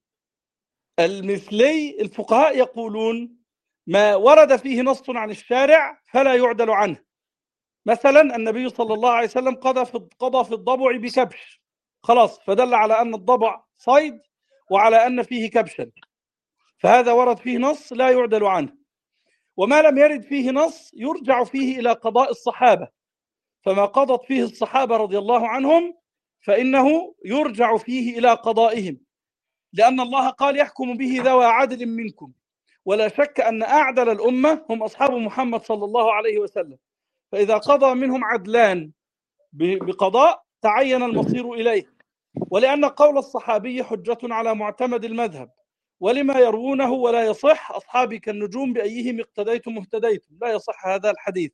Speaker 2: الفقهاء يقولون ما ورد فيه نص عن الشارع فلا يعدل عنه. مثلا النبي صلى الله عليه وسلم قضى في الضبع بكبش، خلاص، فدل على أن الضبع صيد وعلى أن فيه كبشا، فهذا ورد فيه نص لا يعدل عنه. وما لم يرد فيه نص يرجع فيه إلى قضاء الصحابة، فما قضت فيه الصحابة رضي الله عنهم فإنه يرجع فيه إلى قضائهم، لأن الله قال يحكم به ذوى عدل منكم، ولا شك أن أعدل الأمة هم أصحاب محمد صلى الله عليه وسلم، فإذا قضى منهم عدلان بقضاء تعين المصير إليه، ولأن قول الصحابي حجة على معتمد المذهب، ولما يروونه ولا يصح أصحابي كالنجوم بأيهم اقتديتم اهتديتم، لا يصح هذا الحديث.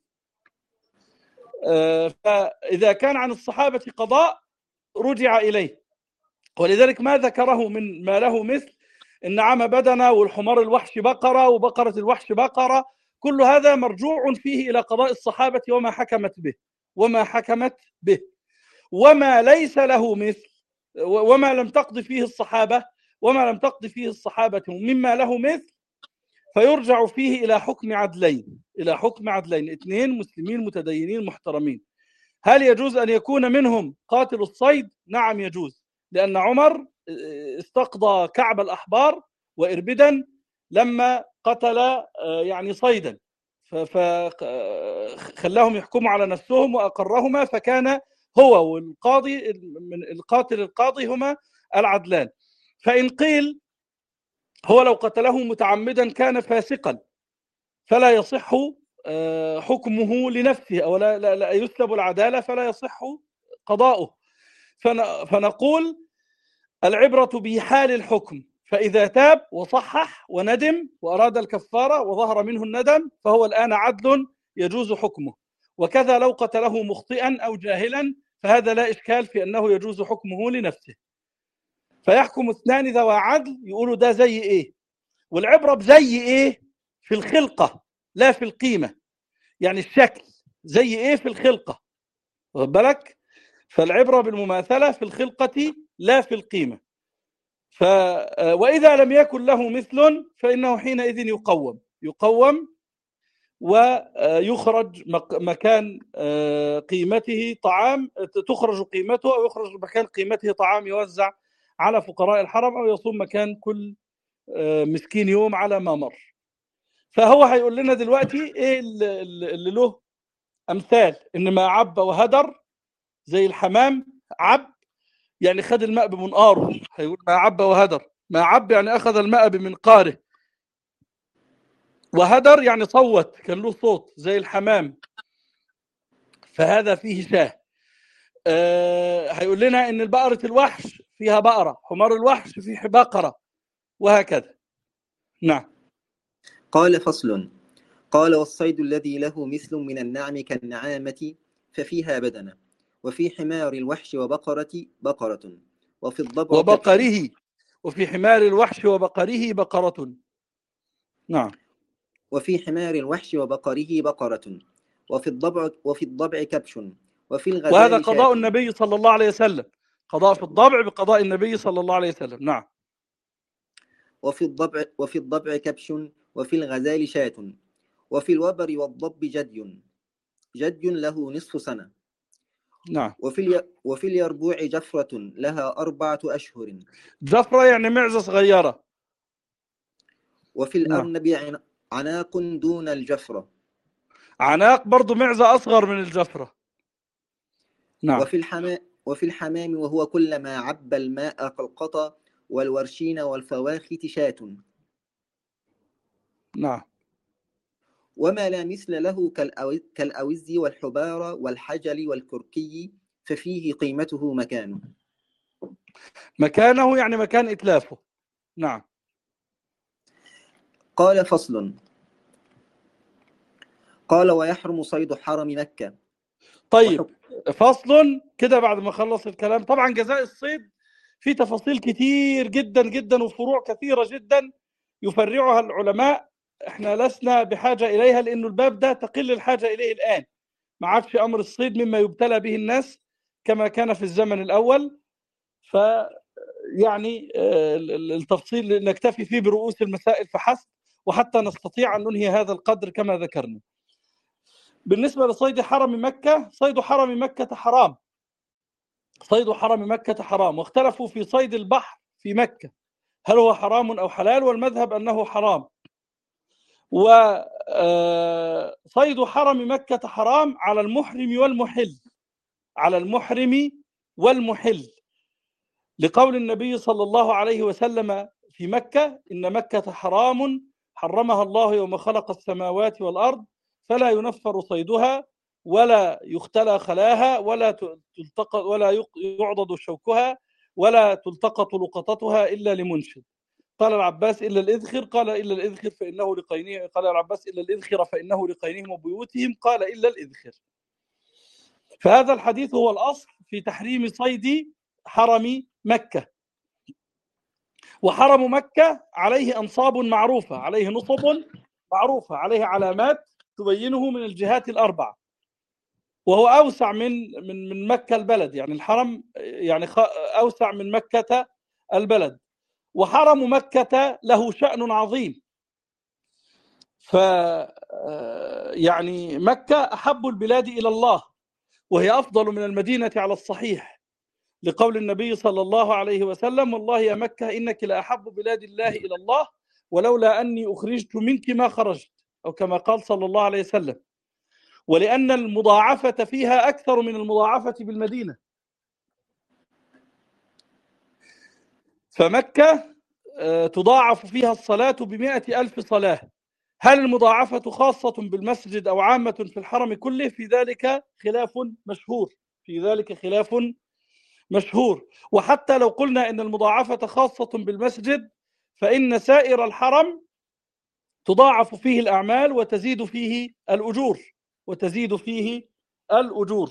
Speaker 2: فإذا كان عن الصحابة قضاء رجع إليه، ولذلك ما ذكره من ما له مثل النعام بدنة والحمار الوحش بقرة وبقرة الوحش بقرة، كل هذا مرجوع فيه إلى قضاء الصحابة وما حكمت به. وما ليس له مثل وما لم تقض فيه الصحابة مما له مثل فيرجع فيه إلى حكم عدلين، اثنين مسلمين متدينين محترمين. هل يجوز أن يكون منهم قاتل الصيد؟ نعم يجوز، لأن عمر استقضى كعب الأحبار وإربدا لما قتل يعني صيدا، فخلاهم يحكموا على نفسهم وأقرهما، فكان هو والقاضي من القاضي هما العدلان. فإن قيل هو لو قتله متعمدا كان فاسقا فلا يصح حكمه لنفسه، أو لا يسلب العدالة فلا يصح قضاؤه، فنقول العبرة بحال الحكم، فإذا تاب وصحح وندم وأراد الكفارة وظهر منه الندم فهو الآن عدل يجوز حكمه. وكذا لو قتله مخطئا أو جاهلا فهذا لا إشكال في أنه يجوز حكمه لنفسه. فيحكم اثنان ذوى عدل يقولوا ده زي إيه، والعبرة بزي إيه في الخلقة لا في القيمة، يعني الشكل زي إيه في الخلقة، واخد بالك؟ فالعبرة بالمماثلة في الخلقة لا في القيمة. وإذا لم يكن له مثل فإنه حينئذ يقوم ويخرج مكان قيمته طعام، تخرج قيمته أو يخرج مكان قيمته طعام يوزع على فقراء الحرم، أو يصوم مكان كل مسكين يوم على ما مر. فهو هيقول لنا دلوقتي إيه اللي له أمثال، إن ما عب وهدر زي الحمام عب يعني خد الماء بمنقاره، هيقول ما عب وهدر، ما عب يعني أخذ الماء بمنقاره، وهدر يعني صوت كان له صوت زي الحمام، فهذا فيه شاه. هيقول لنا إن بقرة الوحش فيها بقرة، حمار الوحش فيه بقرة، وهكذا. نعم.
Speaker 1: قال فصل. قال والصيد الذي له مثل من النعم كالنعامة ففيها بدنة، وفي حمار الوحش بقرة، وفي الضبع
Speaker 2: وبقره، وفي حمار الوحش وبقره بقرة. نعم.
Speaker 1: وفي حمار الوحش وبقره بقرة، وفي الضبع كبش، وفي الغزال
Speaker 2: وهذا قضاء
Speaker 1: شاة.
Speaker 2: النبي صلى الله عليه وسلم، قضاء في الضبع بقضاء النبي صلى الله عليه وسلم. نعم.
Speaker 1: وفي الضبع كبش، وفي الغزال شاة، وفي الوبر والضب جد له نصف سنة.
Speaker 2: نعم.
Speaker 1: وفي اليربوع جفرة لها 4 أشهر.
Speaker 2: جفرة يعني معزة صغيرة.
Speaker 1: وفي الأرنب عناق دون الجفرة.
Speaker 2: عناق برضو معزة أصغر من الجفرة. نعم.
Speaker 1: وفي الحمام وهو كلما عب الماء كالقطا والورشين والفواخت شاة.
Speaker 2: نعم.
Speaker 1: وما لا مثل له كالأوز والحبار والحجل والكركي ففيه قيمته
Speaker 2: مكانه يعني مكان إتلافه. نعم.
Speaker 1: قال فصل. قال ويحرم صيد حرم مكة.
Speaker 2: طيب فصل كده بعد ما خلص الكلام. طبعا جزاء الصيد في تفاصيل كتير جدا جدا وفروع كثيرة جدا يفرعها العلماء، احنا لسنا بحاجة إليها لأنه الباب ده تقل الحاجة إليه الآن، ما عادش أمر الصيد مما يبتلى به الناس كما كان في الزمن الأول. يعني التفصيل نكتفي فيه برؤوس المسائل فحسب، وحتى نستطيع أن ننهي هذا القدر كما ذكرنا. بالنسبة لصيد حرم مكة، صيد حرم مكة حرام، صيد حرم مكة حرام، واختلفوا في صيد البحر في مكة هل هو حرام أو حلال، والمذهب أنه حرام. وصيد حرم مكة حرام على المحرم والمحل، على المحرم والمحل، لقول النبي صلى الله عليه وسلم في مكة إن مكة حرام حرمها الله يوم خلق السماوات والأرض فلا ينفر صيدها ولا يختلى خلاها ولا يعضد شوكها ولا تلتقط لقطتها إلا لمنشد. قال العباس إلا الإذخر، قال إلا الإذخر فإنه لقينهم، قال العباس إلا الإذخر فإنه لقينهم وبيوتهم، قال إلا الإذخر. فهذا الحديث هو الأصل في تحريم صيد حرم مكة. وحرم مكة عليه أنصاب معروفة، عليه نصب معروفة، عليه علامات تبينه من الجهات الأربع، وهو أوسع من مكة البلد، يعني الحرم يعني أوسع من مكة البلد. وحرم مكة له شأن عظيم، يعني مكة أحب البلاد إلى الله، وهي أفضل من المدينة على الصحيح، لقول النبي صلى الله عليه وسلم: والله يا مكة إنك لأحب بلاد الله إلى الله، ولولا أني أخرجت منك ما خرجت، أو كما قال صلى الله عليه وسلم. ولأن المضاعفة فيها أكثر من المضاعفة بالمدينة. فمكة تضاعف فيها الصلاة ب100,000 صلاة. هل المضاعفة خاصة بالمسجد أو عامة في الحرم كله؟ في ذلك خلاف مشهور، في ذلك خلاف مشهور. وحتى لو قلنا إن المضاعفة خاصة بالمسجد، فإن سائر الحرم تضاعف فيه الأعمال وتزيد فيه الأجور، وتزيد فيه الأجور.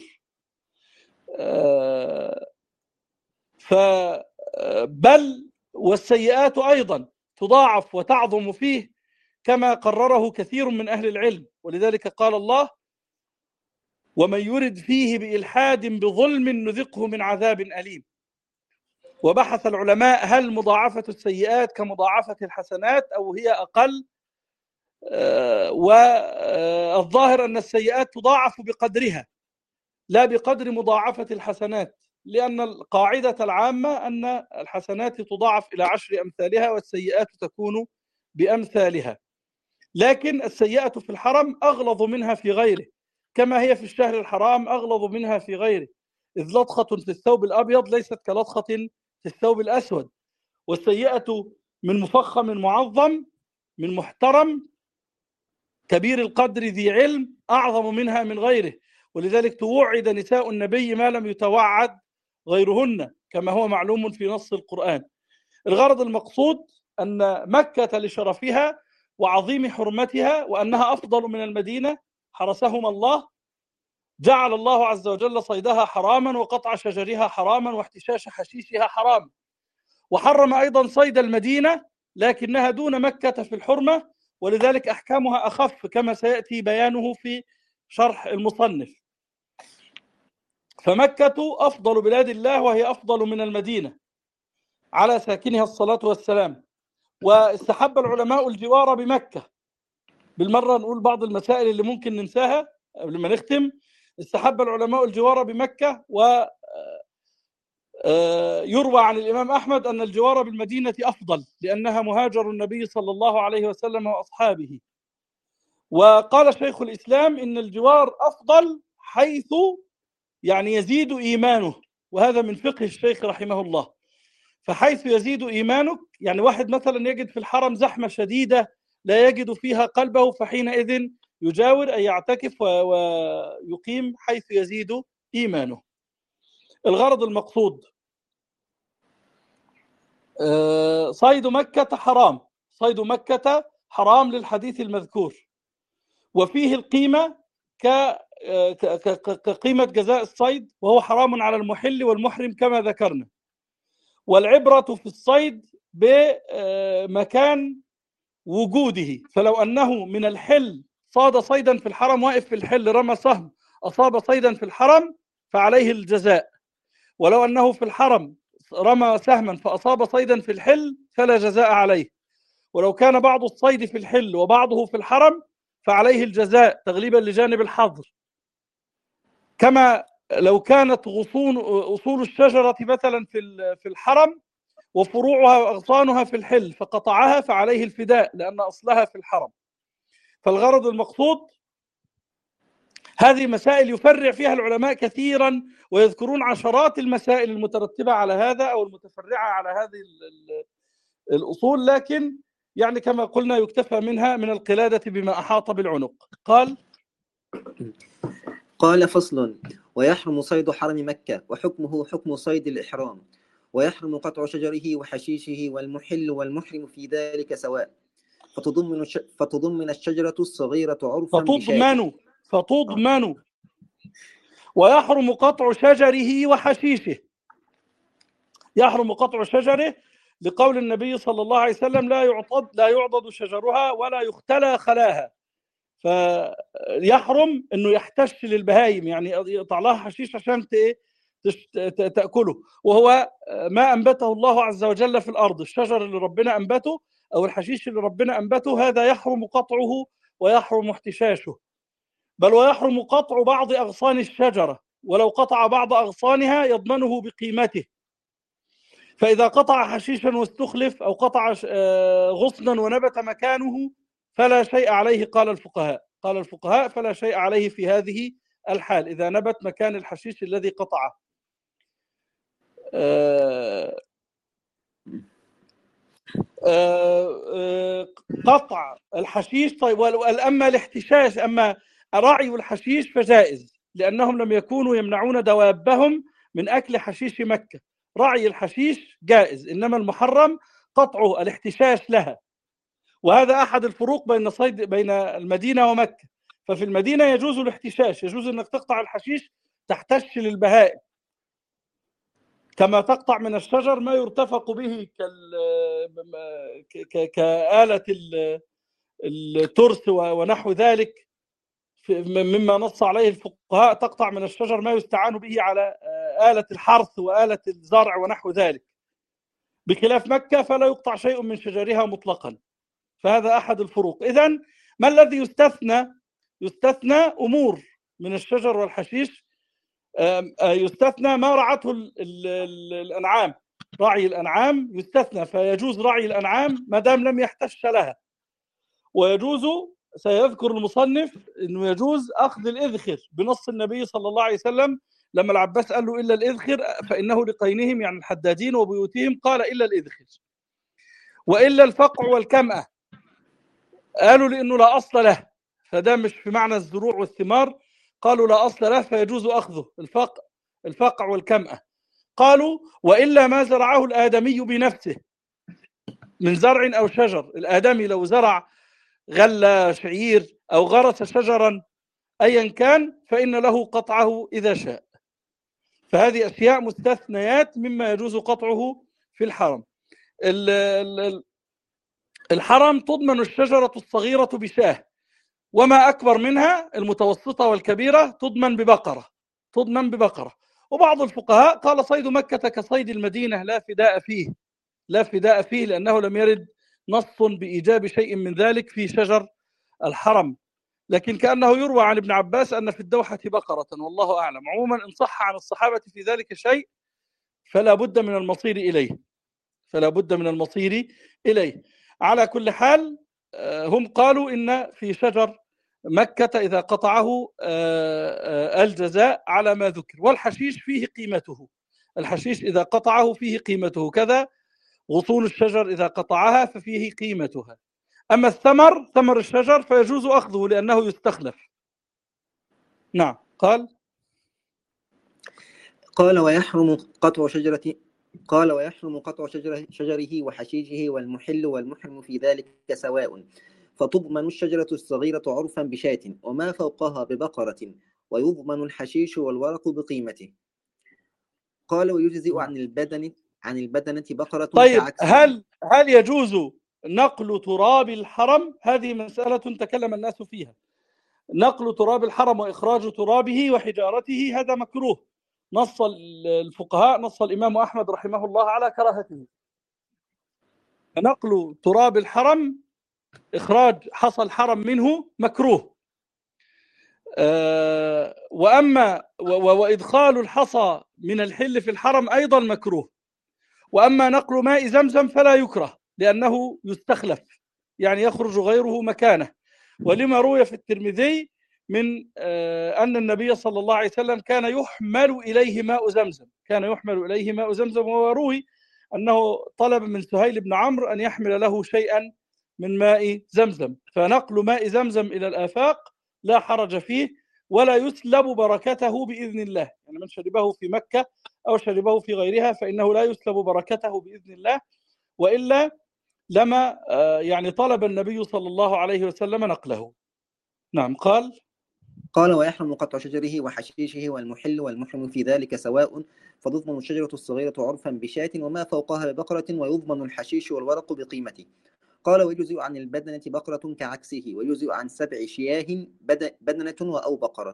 Speaker 2: بل والسيئات أيضا تضاعف وتعظم فيه، كما قرره كثير من أهل العلم. ولذلك قال الله: ومن يرد فيه بإلحاد بظلم نذقه من عذاب أليم. وبحث العلماء هل مضاعفة السيئات كمضاعفة الحسنات أو هي أقل، والظاهر أن السيئات تضاعف بقدرها لا بقدر مضاعفة الحسنات، لأن القاعدة العامة أن الحسنات تضاعف إلى 10 أمثالها والسيئات تكون بأمثالها. لكن السيئة في الحرم أغلظ منها في غيره، كما هي في الشهر الحرام أغلظ منها في غيره، إذ لطخة في الثوب الأبيض ليست كلطخة في الثوب الأسود. والسيئة من مفخم معظم، من محترم كبير القدر ذي علم، أعظم منها من غيره. ولذلك توعد نساء النبي ما لم يتوعد غيرهن، كما هو معلوم في نص القرآن. الغرض المقصود أن مكة لشرفها وعظيم حرمتها وأنها أفضل من المدينة حرسهم الله، جعل الله عز وجل صيدها حراما، وقطع شجرها حراما، واحتشاش حشيشها حرام. وحرم أيضا صيد المدينة، لكنها دون مكة في الحرمة، ولذلك أحكامها أخف، كما سيأتي بيانه في شرح المصنف. فمكة أفضل بلاد الله، وهي أفضل من المدينة على ساكنها الصلاة والسلام. واستحب العلماء الجوار بمكة. بالمرة نقول بعض المسائل اللي ممكن ننساها قبل ما نختم. استحب العلماء الجوار بمكة، ويروى عن الإمام أحمد أن الجوار بالمدينة أفضل، لأنها مهاجر النبي صلى الله عليه وسلم وأصحابه. وقال شيخ الإسلام إن الجوار أفضل حيث يعني يزيد إيمانه، وهذا من فقه الشيخ رحمه الله. فحيث يزيد إيمانك، يعني واحد مثلا يجد في الحرم زحمة شديدة لا يجد فيها قلبه، فحينئذ يجاور أي يعتكف ويقيم حيث يزيد إيمانه. الغرض المقصود صيد مكة حرام، صيد مكة حرام للحديث المذكور، وفيه القيمة كقيمة جزاء الصيد، وهو حرام على المحل والمحرم كما ذكرنا. والعبرة في الصيد بمكان وجوده، فلو أنه من الحل صاد صيدا في الحرم، واقف في الحل رمى سهم أصاب صيدا في الحرم فعليه الجزاء، ولو أنه في الحرم رمى سهما فأصاب صيدا في الحل فلا جزاء عليه. ولو كان بعض الصيد في الحل وبعضه في الحرم فعليه الجزاء تغليبا لجانب الحظر. كما لو كانت أصول الشجرة مثلا في الحرم وفروعها وأغصانها في الحل فقطعها فعليه الفداء لأن أصلها في الحرم. فالغرض المقصود هذه مسائل يفرع فيها العلماء كثيرا، ويذكرون عشرات المسائل المترتبة على هذا أو المتفرعة على هذه الأصول، لكن يعني كما قلنا يكتفى منها من القلادة بما أحاط بالعنق.
Speaker 1: قال: فصل: ويحرم صيد حرم مكة، وحكمه حكم صيد الإحرام، ويحرم قطع شجره وحشيشه والمحل والمحرم في ذلك سواء. فتضمن الشجرة الصغيرة عرفا بشاة.
Speaker 2: فتضمن ويحرم قطع شجره وحشيشه. يحرم قطع شجره لقول النبي صلى الله عليه وسلم لا يعضد شجرها ولا يختلى خلاها. فيحرم انه يحتش للبهايم، يعني يقطع لها حشيش عشان تأكله، وهو ما أنبته الله عز وجل في الأرض. الشجر اللي ربنا أنبته أو الحشيش اللي ربنا أنبته هذا يحرم قطعه ويحرم احتشاشه، بل ويحرم قطع بعض أغصان الشجرة، ولو قطع بعض أغصانها يضمنه بقيمته. فإذا قطع حشيشا واستخلف أو قطع غصنا ونبت مكانه فلا شيء عليه. قال الفقهاء فلا شيء عليه في هذه الحال إذا نبت مكان الحشيش الذي قطعه. قطع الحشيش. طيب، أما الاحتشاش، أما رعي الحشيش فجائز، لأنهم لم يكونوا يمنعون دوابهم من أكل حشيش مكة. رعي الحشيش جائز، إنما المحرم قطعه، الاحتشاش لها. وهذا أحد الفروق بين المدينة ومكة. ففي المدينة يجوز الاحتشاش، يجوز أنك تقطع الحشيش تحتش للبهائم، كما تقطع من الشجر ما يرتفق به كآلة الترس ونحو ذلك، مما نص عليه الفقهاء. تقطع من الشجر ما يستعان به على آلة الحرث وآلة الزرع ونحو ذلك، بخلاف مكة فلا يقطع شيء من شجرها مطلقا. فهذا أحد الفروق. إذن ما الذي يستثنى أمور من الشجر والحشيش. يستثنى ما رعته الأنعام. رعي الأنعام يستثنى، فيجوز رعي الأنعام ما دام لم يحتش لها. ويجوز، سيذكر المصنف أنه يجوز أخذ الإذخر بنص النبي صلى الله عليه وسلم لما العباس قال له إلا الإذخر فإنه لقينهم، يعني الحدادين وبيوتهم، قال إلا الإذخر. وإلا الفقع والكمأة قالوا لأنه لا أصل له، فده مش في معنى الزروع والثمار، قالوا لا أصل له فيجوز أخذه الفقع والكمأة. قالوا وإلا ما زرعه الآدمي بنفسه من زرع أو شجر. الآدمي لو زرع غلة شعير أو غرس شجرا أيا كان فإن له قطعه إذا شاء. فهذه أشياء مستثنيات مما يجوز قطعه في الحرم. الحرم تضمن الشجرة الصغيرة بشاه، وما أكبر منها المتوسطة والكبيرة تضمن ببقرة. وبعض الفقهاء قال صيد مكة كصيد المدينة لا فداء فيه لأنه لم يرد نص بإيجاب شيء من ذلك في شجر الحرم، لكن كأنه يروى عن ابن عباس أن في الدوحة بقرة، والله أعلم. عموما إن صح عن الصحابة في ذلك شيء فلا بد من المصير إليه. على كل حال هم قالوا إن في شجر مكة إذا قطعه الجزاء على ما ذكر. والحشيش فيه قيمته، الحشيش إذا قطعه فيه قيمته، كذا غصون الشجر إذا قطعها ففيه قيمتها. أما ثمر الشجر فيجوز أخذه لأنه يستخلف. نعم.
Speaker 1: قال ويحرم قطع شجره وحشيشه والمحل والمحرم في ذلك سواء. فتضمن الشجرة الصغيرة عرفا بشاة وما فوقها ببقرة، ويضمن الحشيش والورق بقيمته. قال ويجزئ عن البدنة بقرة.
Speaker 2: طيب، هل يجوز نقل تراب الحرم؟ هذه مسألة تكلم الناس فيها. نقل تراب الحرم وإخراج ترابه وحجارته هذا مكروه. نص الفقهاء، نص الإمام أحمد رحمه الله على كراهته. نقل تراب الحرم، إخراج حصى الحرم منه مكروه. وإدخال الحصى من الحل في الحرم أيضا مكروه. وأما نقل ماء زمزم فلا يكره لأنه يستخلف، يعني يخرج غيره مكانه. ولما روي في الترمذي من أن النبي صلى الله عليه وسلم كان يحمل إليه ماء زمزم. وروي أنه طلب من سهيل بن عمرو أن يحمل له شيئا من ماء زمزم. فنقل ماء زمزم إلى الآفاق لا حرج فيه، ولا يسلب بركته بإذن الله. يعني من شربه في مكة أو شربه في غيرها فإنه لا يسلب بركته بإذن الله، وإلا لما يعني طلب النبي صلى الله عليه وسلم نقله. نعم.
Speaker 1: قال ويحرم قطع شجره وحشيشه والمحل والمحرم في ذلك سواء، فتضمن الشجرة الصغيرة عرفا بشاة وما فوقها ببقرة، ويضمن الحشيش والورق بقيمته. قال ويجزئ عن البدنة بقرة كعكسه، ويجزئ عن 7 شياه بدنة أو بقرة.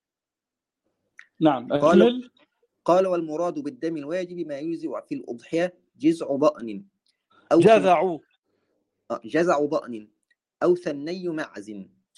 Speaker 2: نعم. أكمل.
Speaker 1: قال والمراد بالدم الواجب ما يجزئ في الأضحية جزع ضأن أو جزع ضأن أو ثني معز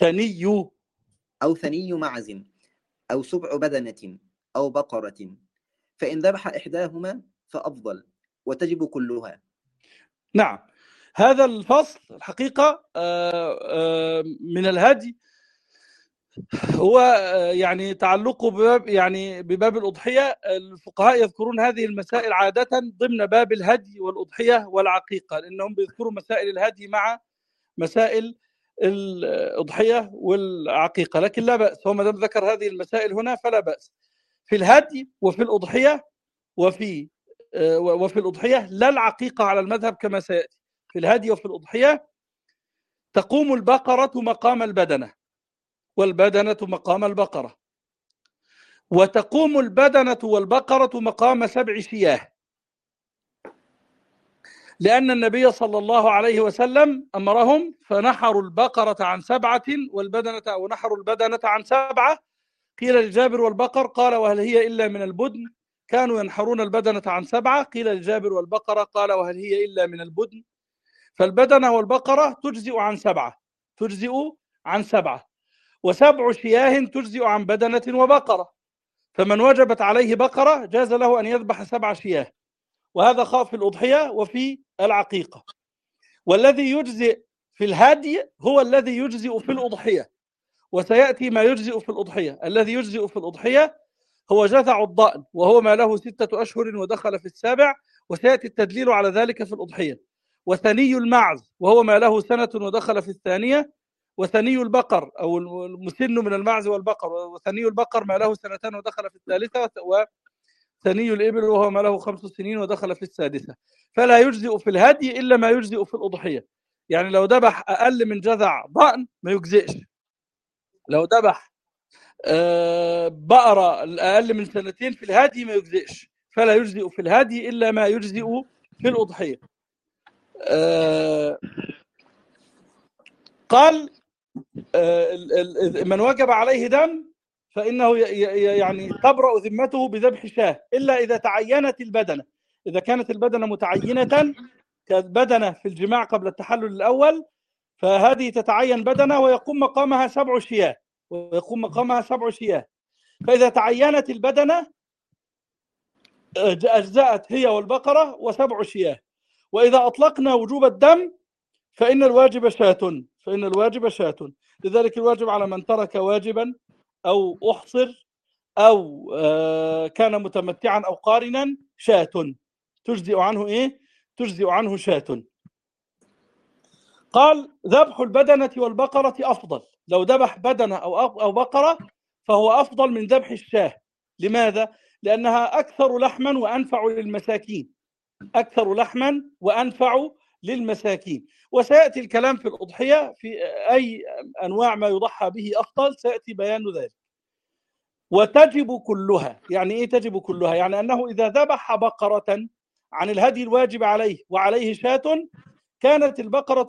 Speaker 1: أو 7 بدنة أو بقرة، فإن ذبح إحداهما فأفضل، وتجب كلها.
Speaker 2: نعم. هذا الفصل الحقيقة من الهدي هو يعني تعلقه بباب الأضحية. الفقهاء يذكرون هذه المسائل عادة ضمن باب الهدي والأضحية والعقيقة، لأنهم بيذكروا مسائل الهدي مع مسائل الأضحية والعقيقة، لكن لا بأس، هو ما دام ذكر هذه المسائل هنا فلا بأس. في الهدي وفي الأضحية وفي الأضحية لا العقيقة على المذهب كما سيأتي. في الهدي وفي الأضحية تقوم البقرة مقام البدنة، والبدنة مقام البقرة، وتقوم البدنة والبقرة مقام 7 شياه، لأن النبي صلى الله عليه وسلم أمرهم فنحروا البقرة عن 7 والبدنة، أو نحروا البدنة عن 7. قيل لجابر والبقر، قال وهل هي إلا من البدن؟ كانوا ينحرون البدنة عن 7. قيل لجابر والبقرة، قال وهل هي إلا من البدن؟ فالبدنة والبقرة تجزئ عن 7 و7 شياه تجزئ عن بدنة وبقرة، فمن وجبت عليه بقرة جاز له أن يذبح 7 شياه، وهذا خاف في الأضحية وفي العقيقة. والذي يجزئ في الهدي هو الذي يجزئ في الأضحية، وسيأتي ما يجزئ في الأضحية. الذي يجزئ في الأضحية هو جذع الضأن، وهو ما له 6 أشهر ودخل في 7، وسيأتي التدليل على ذلك في الأضحية. وثني المعز، وهو ما له 1 ودخل في 2، وثني البقر أو المسن من المعز والبقر، وثني البقر ما له 2 ودخل في 3، وثني الإبل وهو ما له 5 سنين ودخل في 6. فلا يجزئ في الهدي إلا ما يجزئ في الأضحية. يعني لو ذبح أقل من جذع ضأن ما يجزئش، لو ذبح بقرة أقل من 2 في الهدي ما يجزئش، فلا يجزئ في الهدي إلا ما يجزئ في الأضحية. قال من وجب عليه دم فإنه يعني تبرأ ذمته بذبح شاه، إلا إذا تعينت البدنة. إذا كانت البدنة متعينة كبدنة في الجماع قبل التحلل الأول، فهذه تتعين بدنة ويقوم مقامها 7 شياه، فإذا تعينت البدنة أجزأت هي والبقرة و7 شياه. وإذا أطلقنا وجوب الدم فإن الواجب شاة، لذلك الواجب على من ترك واجبا أو أحصر أو كان متمتعا أو قارنا شاة تجزئ عنه شاة. قال ذبح البدنة والبقرة أفضل، لو ذبح بدنة أو بقرة فهو أفضل من ذبح الشاه. لماذا؟ لأنها أكثر لحما وأنفع للمساكين. وسيأتي الكلام في الأضحية في أي أنواع ما يضحى به أفضل، سيأتي بيان ذلك. وتجب كلها، يعني إيه تجب كلها؟ يعني أنه إذا ذبح بقرة عن الهدي الواجب عليه وعليه شاة كانت البقرة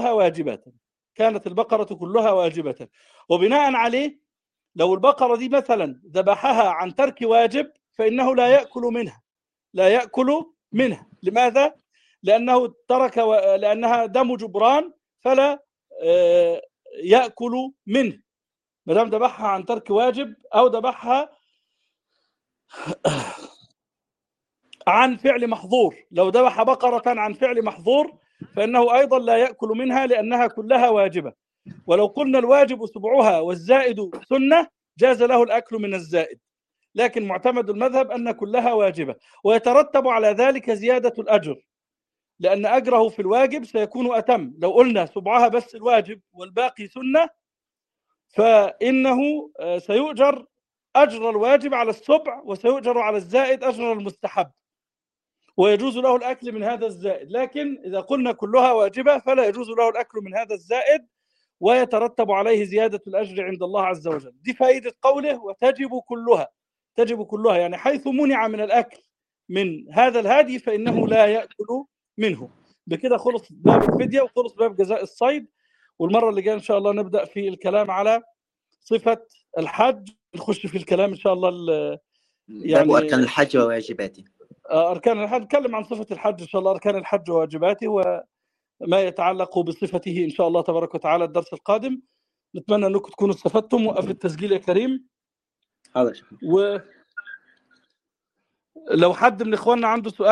Speaker 2: كلها واجبة. وبناء عليه لو البقرة دي مثلا ذبحها عن ترك واجب فإنه لا يأكل منها. لماذا؟ لأنه لأنها دم جبران، فلا يأكل منه ما دام ذبحها عن ترك واجب أو ذبحها عن فعل محظور. لو ذبح بقرة عن فعل محظور فإنه أيضا لا يأكل منها لأنها كلها واجبة. ولو قلنا الواجب 7 والزائد سنة جاز له الأكل من الزائد، لكن معتمد المذهب أن كلها واجبة، ويترتب على ذلك زيادة الأجر، لأن أجره في الواجب سيكون أتم. لو قلنا 7 بس الواجب والباقي سنة فإنه سيؤجر أجر الواجب على السبع، وسيؤجر على الزائد أجر المستحب، ويجوز له الأكل من هذا الزائد. لكن إذا قلنا كلها واجبة فلا يجوز له الأكل من هذا الزائد، ويترتب عليه زيادة الأجر عند الله عز وجل. دي فائدة قوله وتجب كلها. تجب كلها يعني حيث منع من الأكل من هذا الهادي فإنه لا يأكل منه. بكده خلص باب الفدية وخلص باب جزاء الصيد. والمرة اللي جاية إن شاء الله نبدأ في الكلام على صفة الحج، نخش في الكلام إن شاء الله
Speaker 1: باب أركان الحج وواجباته.
Speaker 2: أركان الحج، نتكلم عن صفة الحج إن شاء الله، أركان الحج وواجباته وما يتعلق بصفته إن شاء الله تبارك وتعالى الدرس القادم. نتمنى أنكم تكونوا استفدتم. وقف التسجيل يا كريم.
Speaker 1: هذا
Speaker 2: ولو حد من إخواننا عنده سؤال